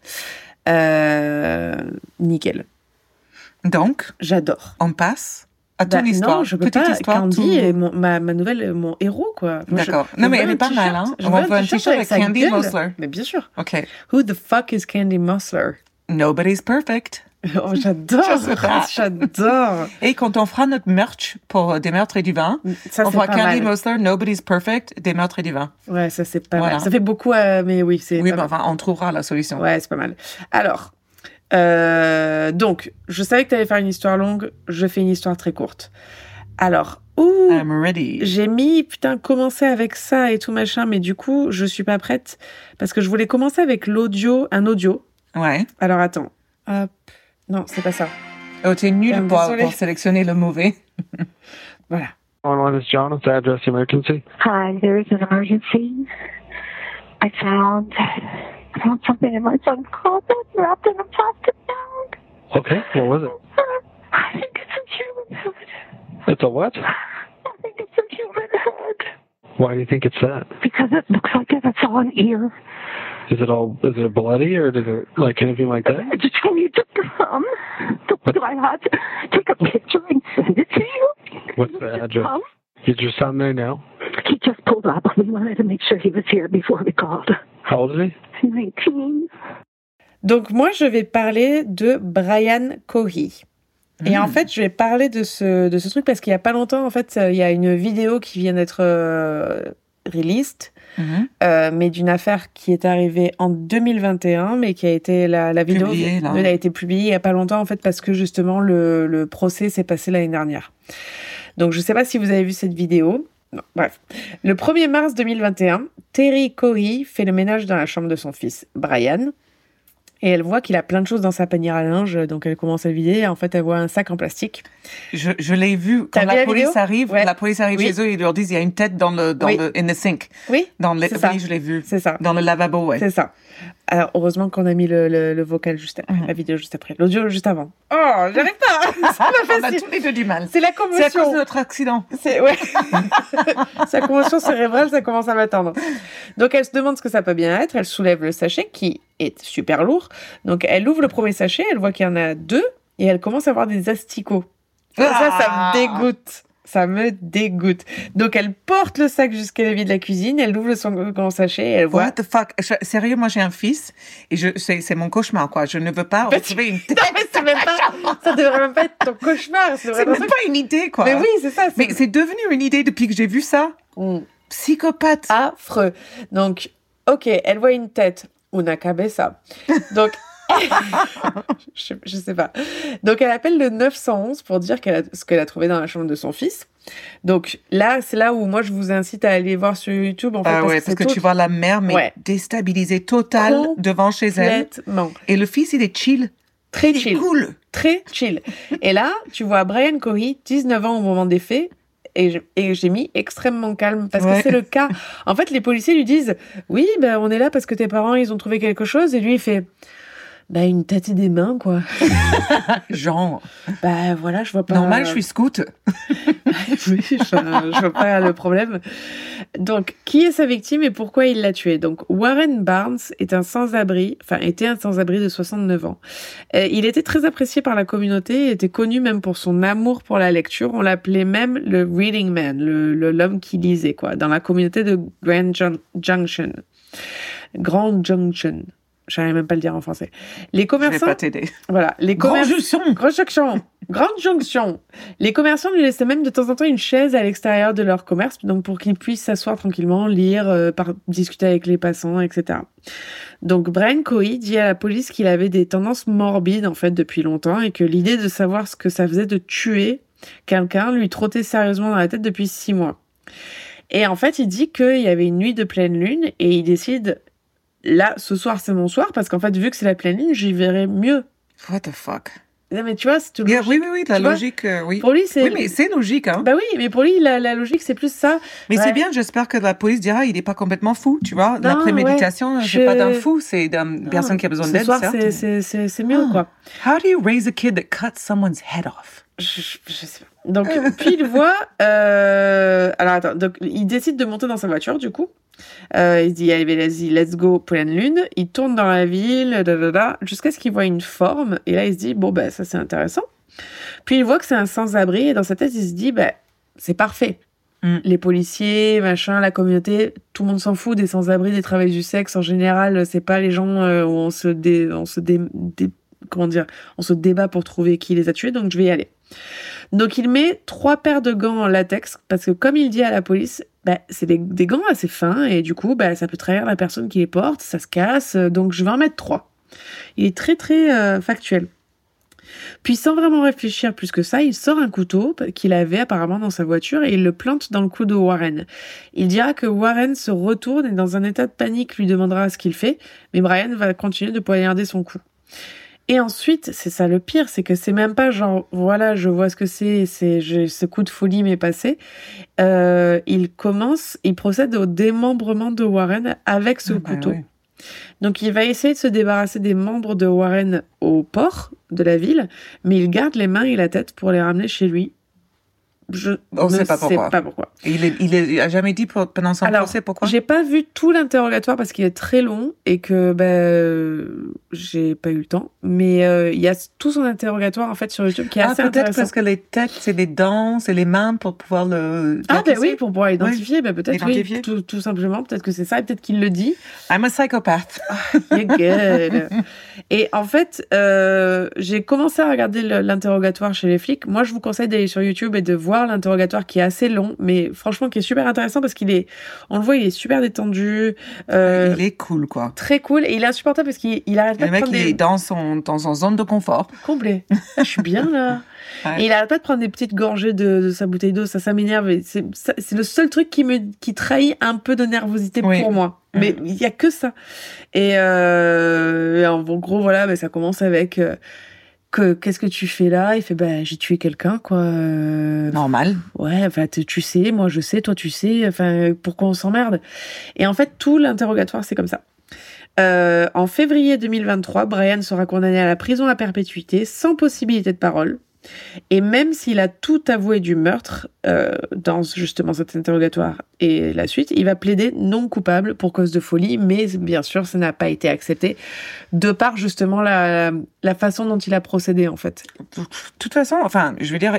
Nickel. Donc, j'adore. On passe à ton histoire. Non, je peux pas. Candy est ma nouvelle, mon héros, quoi. D'accord. Non, mais elle est pas mal, hein. On veut un t-shirt avec Candy Mossler. Mais bien sûr. OK. Who the fuck is Candy Mossler? Nobody's perfect. Oh, j'adore. Et quand on fera notre merch pour des meurtres et du vin, on fera Candy Mossler, Nobody's perfect, des meurtres et du vin. Ouais, ça c'est pas mal. Ça fait beaucoup, mais oui, c'est. Oui, mais enfin, on trouvera la solution. Ouais, c'est pas mal. Alors. Donc, je savais que tu allais faire une histoire longue, je fais une histoire très courte. Alors, I'm ready. J'ai mis, commencer avec ça et tout machin, mais du coup, je suis pas prête parce que je voulais commencer avec un audio. Ouais. Alors, attends. Hop. Non, c'est pas ça. Oh, t'es nul pour sélectionner le mauvais. Voilà. 911 is John. What's the address emergency? Hi, there is an emergency. I found something in my son's closet wrapped in a plastic bag. Okay, what was it? I think it's a human head. It's a what? I think it's a human head. Why do you think it's that? Because it looks like it's all an ear. Is it bloody or did it like anything like that? I just told you to come. Do I have to take a picture and send it to you? What's the address? Is your son there now? He just pulled up. We wanted to make sure he was here before we called. How old is he? 19. Donc moi, je vais parler de Brian Cohy. Et en fait, je vais parler de ce truc parce qu'il y a pas longtemps, en fait, il y a une vidéo qui vient d'être released, mais d'une affaire qui est arrivée en 2021, mais qui a été la vidéo elle a été publiée il y a pas longtemps, en fait, parce que justement le procès s'est passé l'année dernière. Donc je sais pas si vous avez vu cette vidéo. Non, bref. Le 1er mars 2021, Terry Cohy fait le ménage dans la chambre de son fils, Brian. Et elle voit qu'il a plein de choses dans sa panière à linge, donc elle commence à le vider. En fait, elle voit un sac en plastique. Je l'ai vu quand la police arrive. Ouais. La police arrive chez eux, ils leur disent il y a une tête dans le in the sink. Oui. Oui, je l'ai vu. C'est ça. Dans le lavabo, ouais. C'est ça. Alors heureusement qu'on a mis le vocal juste après, la vidéo juste après, l'audio juste avant. Oh, j'arrive pas. Ça m'a fait On a tous les deux du mal. C'est la commotion. C'est à cause de notre accident. Ouais. Sa commotion cérébrale, ça commence à m'attendre. Donc elle se demande ce que ça peut bien être. Elle soulève le sachet qui est super lourd. Donc elle ouvre le premier sachet, elle voit qu'il y en a 2 et elle commence à voir des asticots. Ça me dégoûte. Ça me dégoûte. Donc, elle porte le sac jusqu'à l'évier de la cuisine, elle ouvre le grand sachet et elle voit... What the fuck? Sérieux, moi, j'ai un fils et c'est mon cauchemar, quoi. Je ne veux pas retrouver une tête. Non, mais c'est même pas... Ça devrait même pas être ton cauchemar. C'est même pas une idée, quoi. Mais oui, c'est ça. Mais c'est devenu une idée depuis que j'ai vu ça. Psychopathe. Affreux. Donc, ok, elle voit une tête. Una cabeza. Donc... je sais pas. Donc, elle appelle le 911 pour dire ce qu'elle a trouvé dans la chambre de son fils. Donc, là, c'est là où moi, je vous incite à aller voir sur YouTube. En fait, parce que tu vois la mère, mais déstabilisée totale devant chez elle. Complètement. Et le fils, il est chill. Très chill. Cool. Très chill. Et là, tu vois Brian Cohy, 19 ans au moment des faits, et j'ai mis extrêmement calme parce que c'est le cas. En fait, les policiers lui disent « Oui, ben, on est là parce que tes parents, ils ont trouvé quelque chose. » Et lui, il fait... Bah, une tête et des mains, quoi. Genre. Bah, voilà, je vois pas... Normal, je suis scout. Oui, je vois pas le problème. Donc, qui est sa victime et pourquoi il l'a tué? Donc, Warren Barnes était un sans-abri de 69 ans. Il était très apprécié par la communauté et était connu même pour son amour pour la lecture. On l'appelait même le reading man, l'homme qui lisait, quoi, dans la communauté de Grand Junction. Grand Junction. J'arrive même pas à le dire en français. Les commerçants... Je vais pas t'aider. Voilà. Grande jonction. Les commerçants lui laissaient même de temps en temps une chaise à l'extérieur de leur commerce, donc pour qu'ils puissent s'asseoir tranquillement, lire, discuter avec les passants, etc. Donc Brian Cohy dit à la police qu'il avait des tendances morbides, en fait, depuis longtemps, et que l'idée de savoir ce que ça faisait de tuer quelqu'un lui trottait sérieusement dans la tête depuis 6 mois. Et en fait, il dit qu'il y avait une nuit de pleine lune, et il décide... Là, ce soir, c'est mon soir, parce qu'en fait, vu que c'est la pleine lune, j'y verrai mieux. What the fuck? Non, mais tu vois, c'est tout logique. Oui, la logique, oui. Pour lui, c'est... Oui, mais c'est logique, hein. Bah oui, mais pour lui, la logique, c'est plus ça. Mais c'est bien, j'espère que la police dira, il est pas complètement fou, tu vois. La préméditation, c'est pas d'un fou, c'est d'une personne qui a besoin d'aide, certes. Ce soir, c'est mieux, quoi. How do you raise a kid that cuts someone's head off? Je sais pas. Donc, puis il voit... Alors, attends. Donc, il décide de monter dans sa voiture, du coup. Il se dit, allez, vas-y, let's go, pleine lune. Il tourne dans la ville, jusqu'à ce qu'il voit une forme. Et là, il se dit, bon, ben, ça, c'est intéressant. Puis il voit que c'est un sans-abri. Et dans sa tête, il se dit, ben, c'est parfait. Les policiers, machin, la communauté, tout le monde s'en fout des sans-abri, des travailleurs du sexe. En général, c'est pas les gens où on se débat pour trouver qui les a tués. Donc, je vais y aller. Donc, il met 3 paires de gants en latex parce que, comme il dit à la police, c'est des gants assez fins et du coup, ça peut trahir la personne qui les porte, ça se casse, donc je vais en mettre 3. Il est très, très factuel. Puis, sans vraiment réfléchir plus que ça, il sort un couteau qu'il avait apparemment dans sa voiture et il le plante dans le cou de Warren. Il dira que Warren se retourne et dans un état de panique lui demandera ce qu'il fait, mais Brian va continuer de poignarder son cou. Et ensuite, c'est ça le pire, c'est que c'est même pas genre, voilà, je vois ce que ce coup de folie m'est passé. Il procède au démembrement de Warren avec ce couteau. Ouais. Donc, il va essayer de se débarrasser des membres de Warren au port de la ville, mais il garde les mains et la tête pour les ramener chez lui. On ne sait pas pourquoi. Il a jamais dit pendant son procès pourquoi? J'ai pas vu tout l'interrogatoire parce qu'il est très long et que j'ai pas eu le temps. Mais il y a tout son interrogatoire en fait sur YouTube qui est assez intéressant. Peut-être parce que les têtes, c'est les dents, c'est les mains pour pouvoir le. Oui, pour pouvoir identifier. Oui. Peut-être oui, tout simplement. Peut-être que c'est ça et peut-être qu'il le dit. I'm a psychopath. You're good. Et en fait, j'ai commencé à regarder l'interrogatoire chez les flics. Moi, je vous conseille d'aller sur YouTube et de voir l'interrogatoire qui est assez long, mais franchement qui est super intéressant parce on le voit, il est super détendu. Il est cool, quoi. Très cool. Et il est insupportable parce qu'il arrête pas de prendre Le mec, il est dans son zone de confort. Complet. Je suis bien, là. Ouais. Et il arrête pas de prendre des petites gorgées de sa bouteille d'eau. Ça m'énerve. C'est le seul truc qui trahit un peu de nervosité pour moi. Mais il y a que ça. Et en gros, voilà, ça commence avec... qu'est-ce que tu fais là? Il fait, j'ai tué quelqu'un, quoi. Normal. Ouais, tu sais, moi je sais, toi tu sais, pourquoi on s'emmerde? Et en fait, tout l'interrogatoire, c'est comme ça. En février 2023, Brian sera condamné à la prison à perpétuité, sans possibilité de parole. Et même s'il a tout avoué du meurtre, dans justement cet interrogatoire et la suite, il va plaider non coupable pour cause de folie, mais bien sûr, ça n'a pas été accepté, de par justement la façon dont il a procédé, en fait. De toute façon, je veux dire,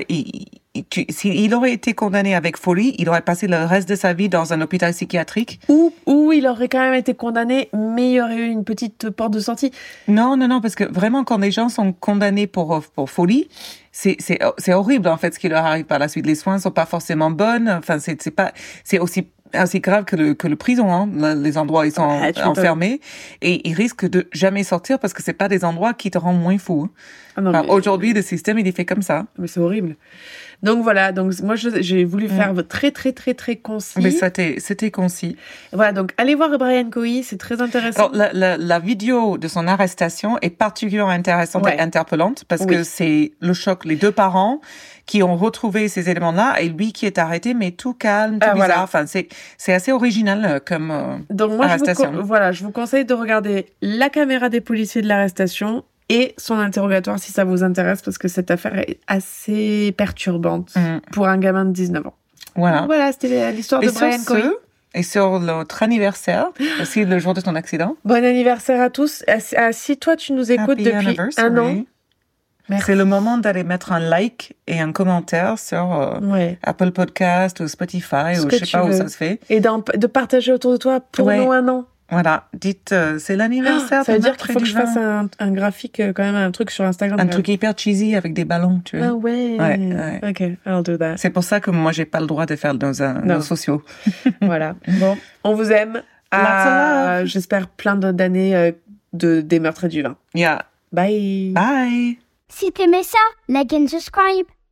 s'il aurait été condamné avec folie, il aurait passé le reste de sa vie dans un hôpital psychiatrique. Ou il aurait quand même été condamné, mais il y aurait eu une petite porte de sortie. Non, parce que vraiment, quand les gens sont condamnés pour folie, c'est horrible, en fait, ce qui leur arrive par la suite. Les soins sont pas forcément bonnes. C'est aussi grave que le prison, hein. Les endroits, ils sont enfermés. Et ils risquent de jamais sortir parce que c'est pas des endroits qui te rendent moins fou. Aujourd'hui, le système, il est fait comme ça. Mais c'est horrible. Donc voilà, moi j'ai voulu faire très très très très concis. Mais c'était concis. Voilà, donc allez voir Brian Cohy, c'est très intéressant. Alors, la vidéo de son arrestation est particulièrement intéressante et interpellante parce que c'est le choc, les deux parents qui ont retrouvé ces éléments-là et lui qui est arrêté, mais tout calme, tout bizarre. Voilà. C'est assez original comme donc moi, arrestation. Je vous conseille de regarder la caméra des policiers de l'arrestation et son interrogatoire si ça vous intéresse parce que cette affaire est assez perturbante pour un gamin de 19 ans. Voilà. Donc voilà, c'était l'histoire de Brian Cohy. Et sur notre anniversaire, aussi le jour de ton accident. Bon anniversaire à tous. Si toi tu nous écoutes depuis un an, merci. C'est le moment d'aller mettre un like et un commentaire sur Apple Podcast ou Spotify ou je sais pas où ça se fait. Et de partager autour de toi pour nous un an. Voilà, dites, c'est l'anniversaire. Ça veut dire qu'il faut que je fasse un graphique, quand même, un truc sur Instagram. Un truc hyper cheesy avec des ballons, tu vois. Ah ouais. Ok, I'll do that. C'est pour ça que moi, j'ai pas le droit de faire dans nos sociaux. Voilà. Bon, on vous aime. J'espère plein d'années des meurtres et du vin. Yeah. Bye. Bye. Si t'aimais ça, like and subscribe.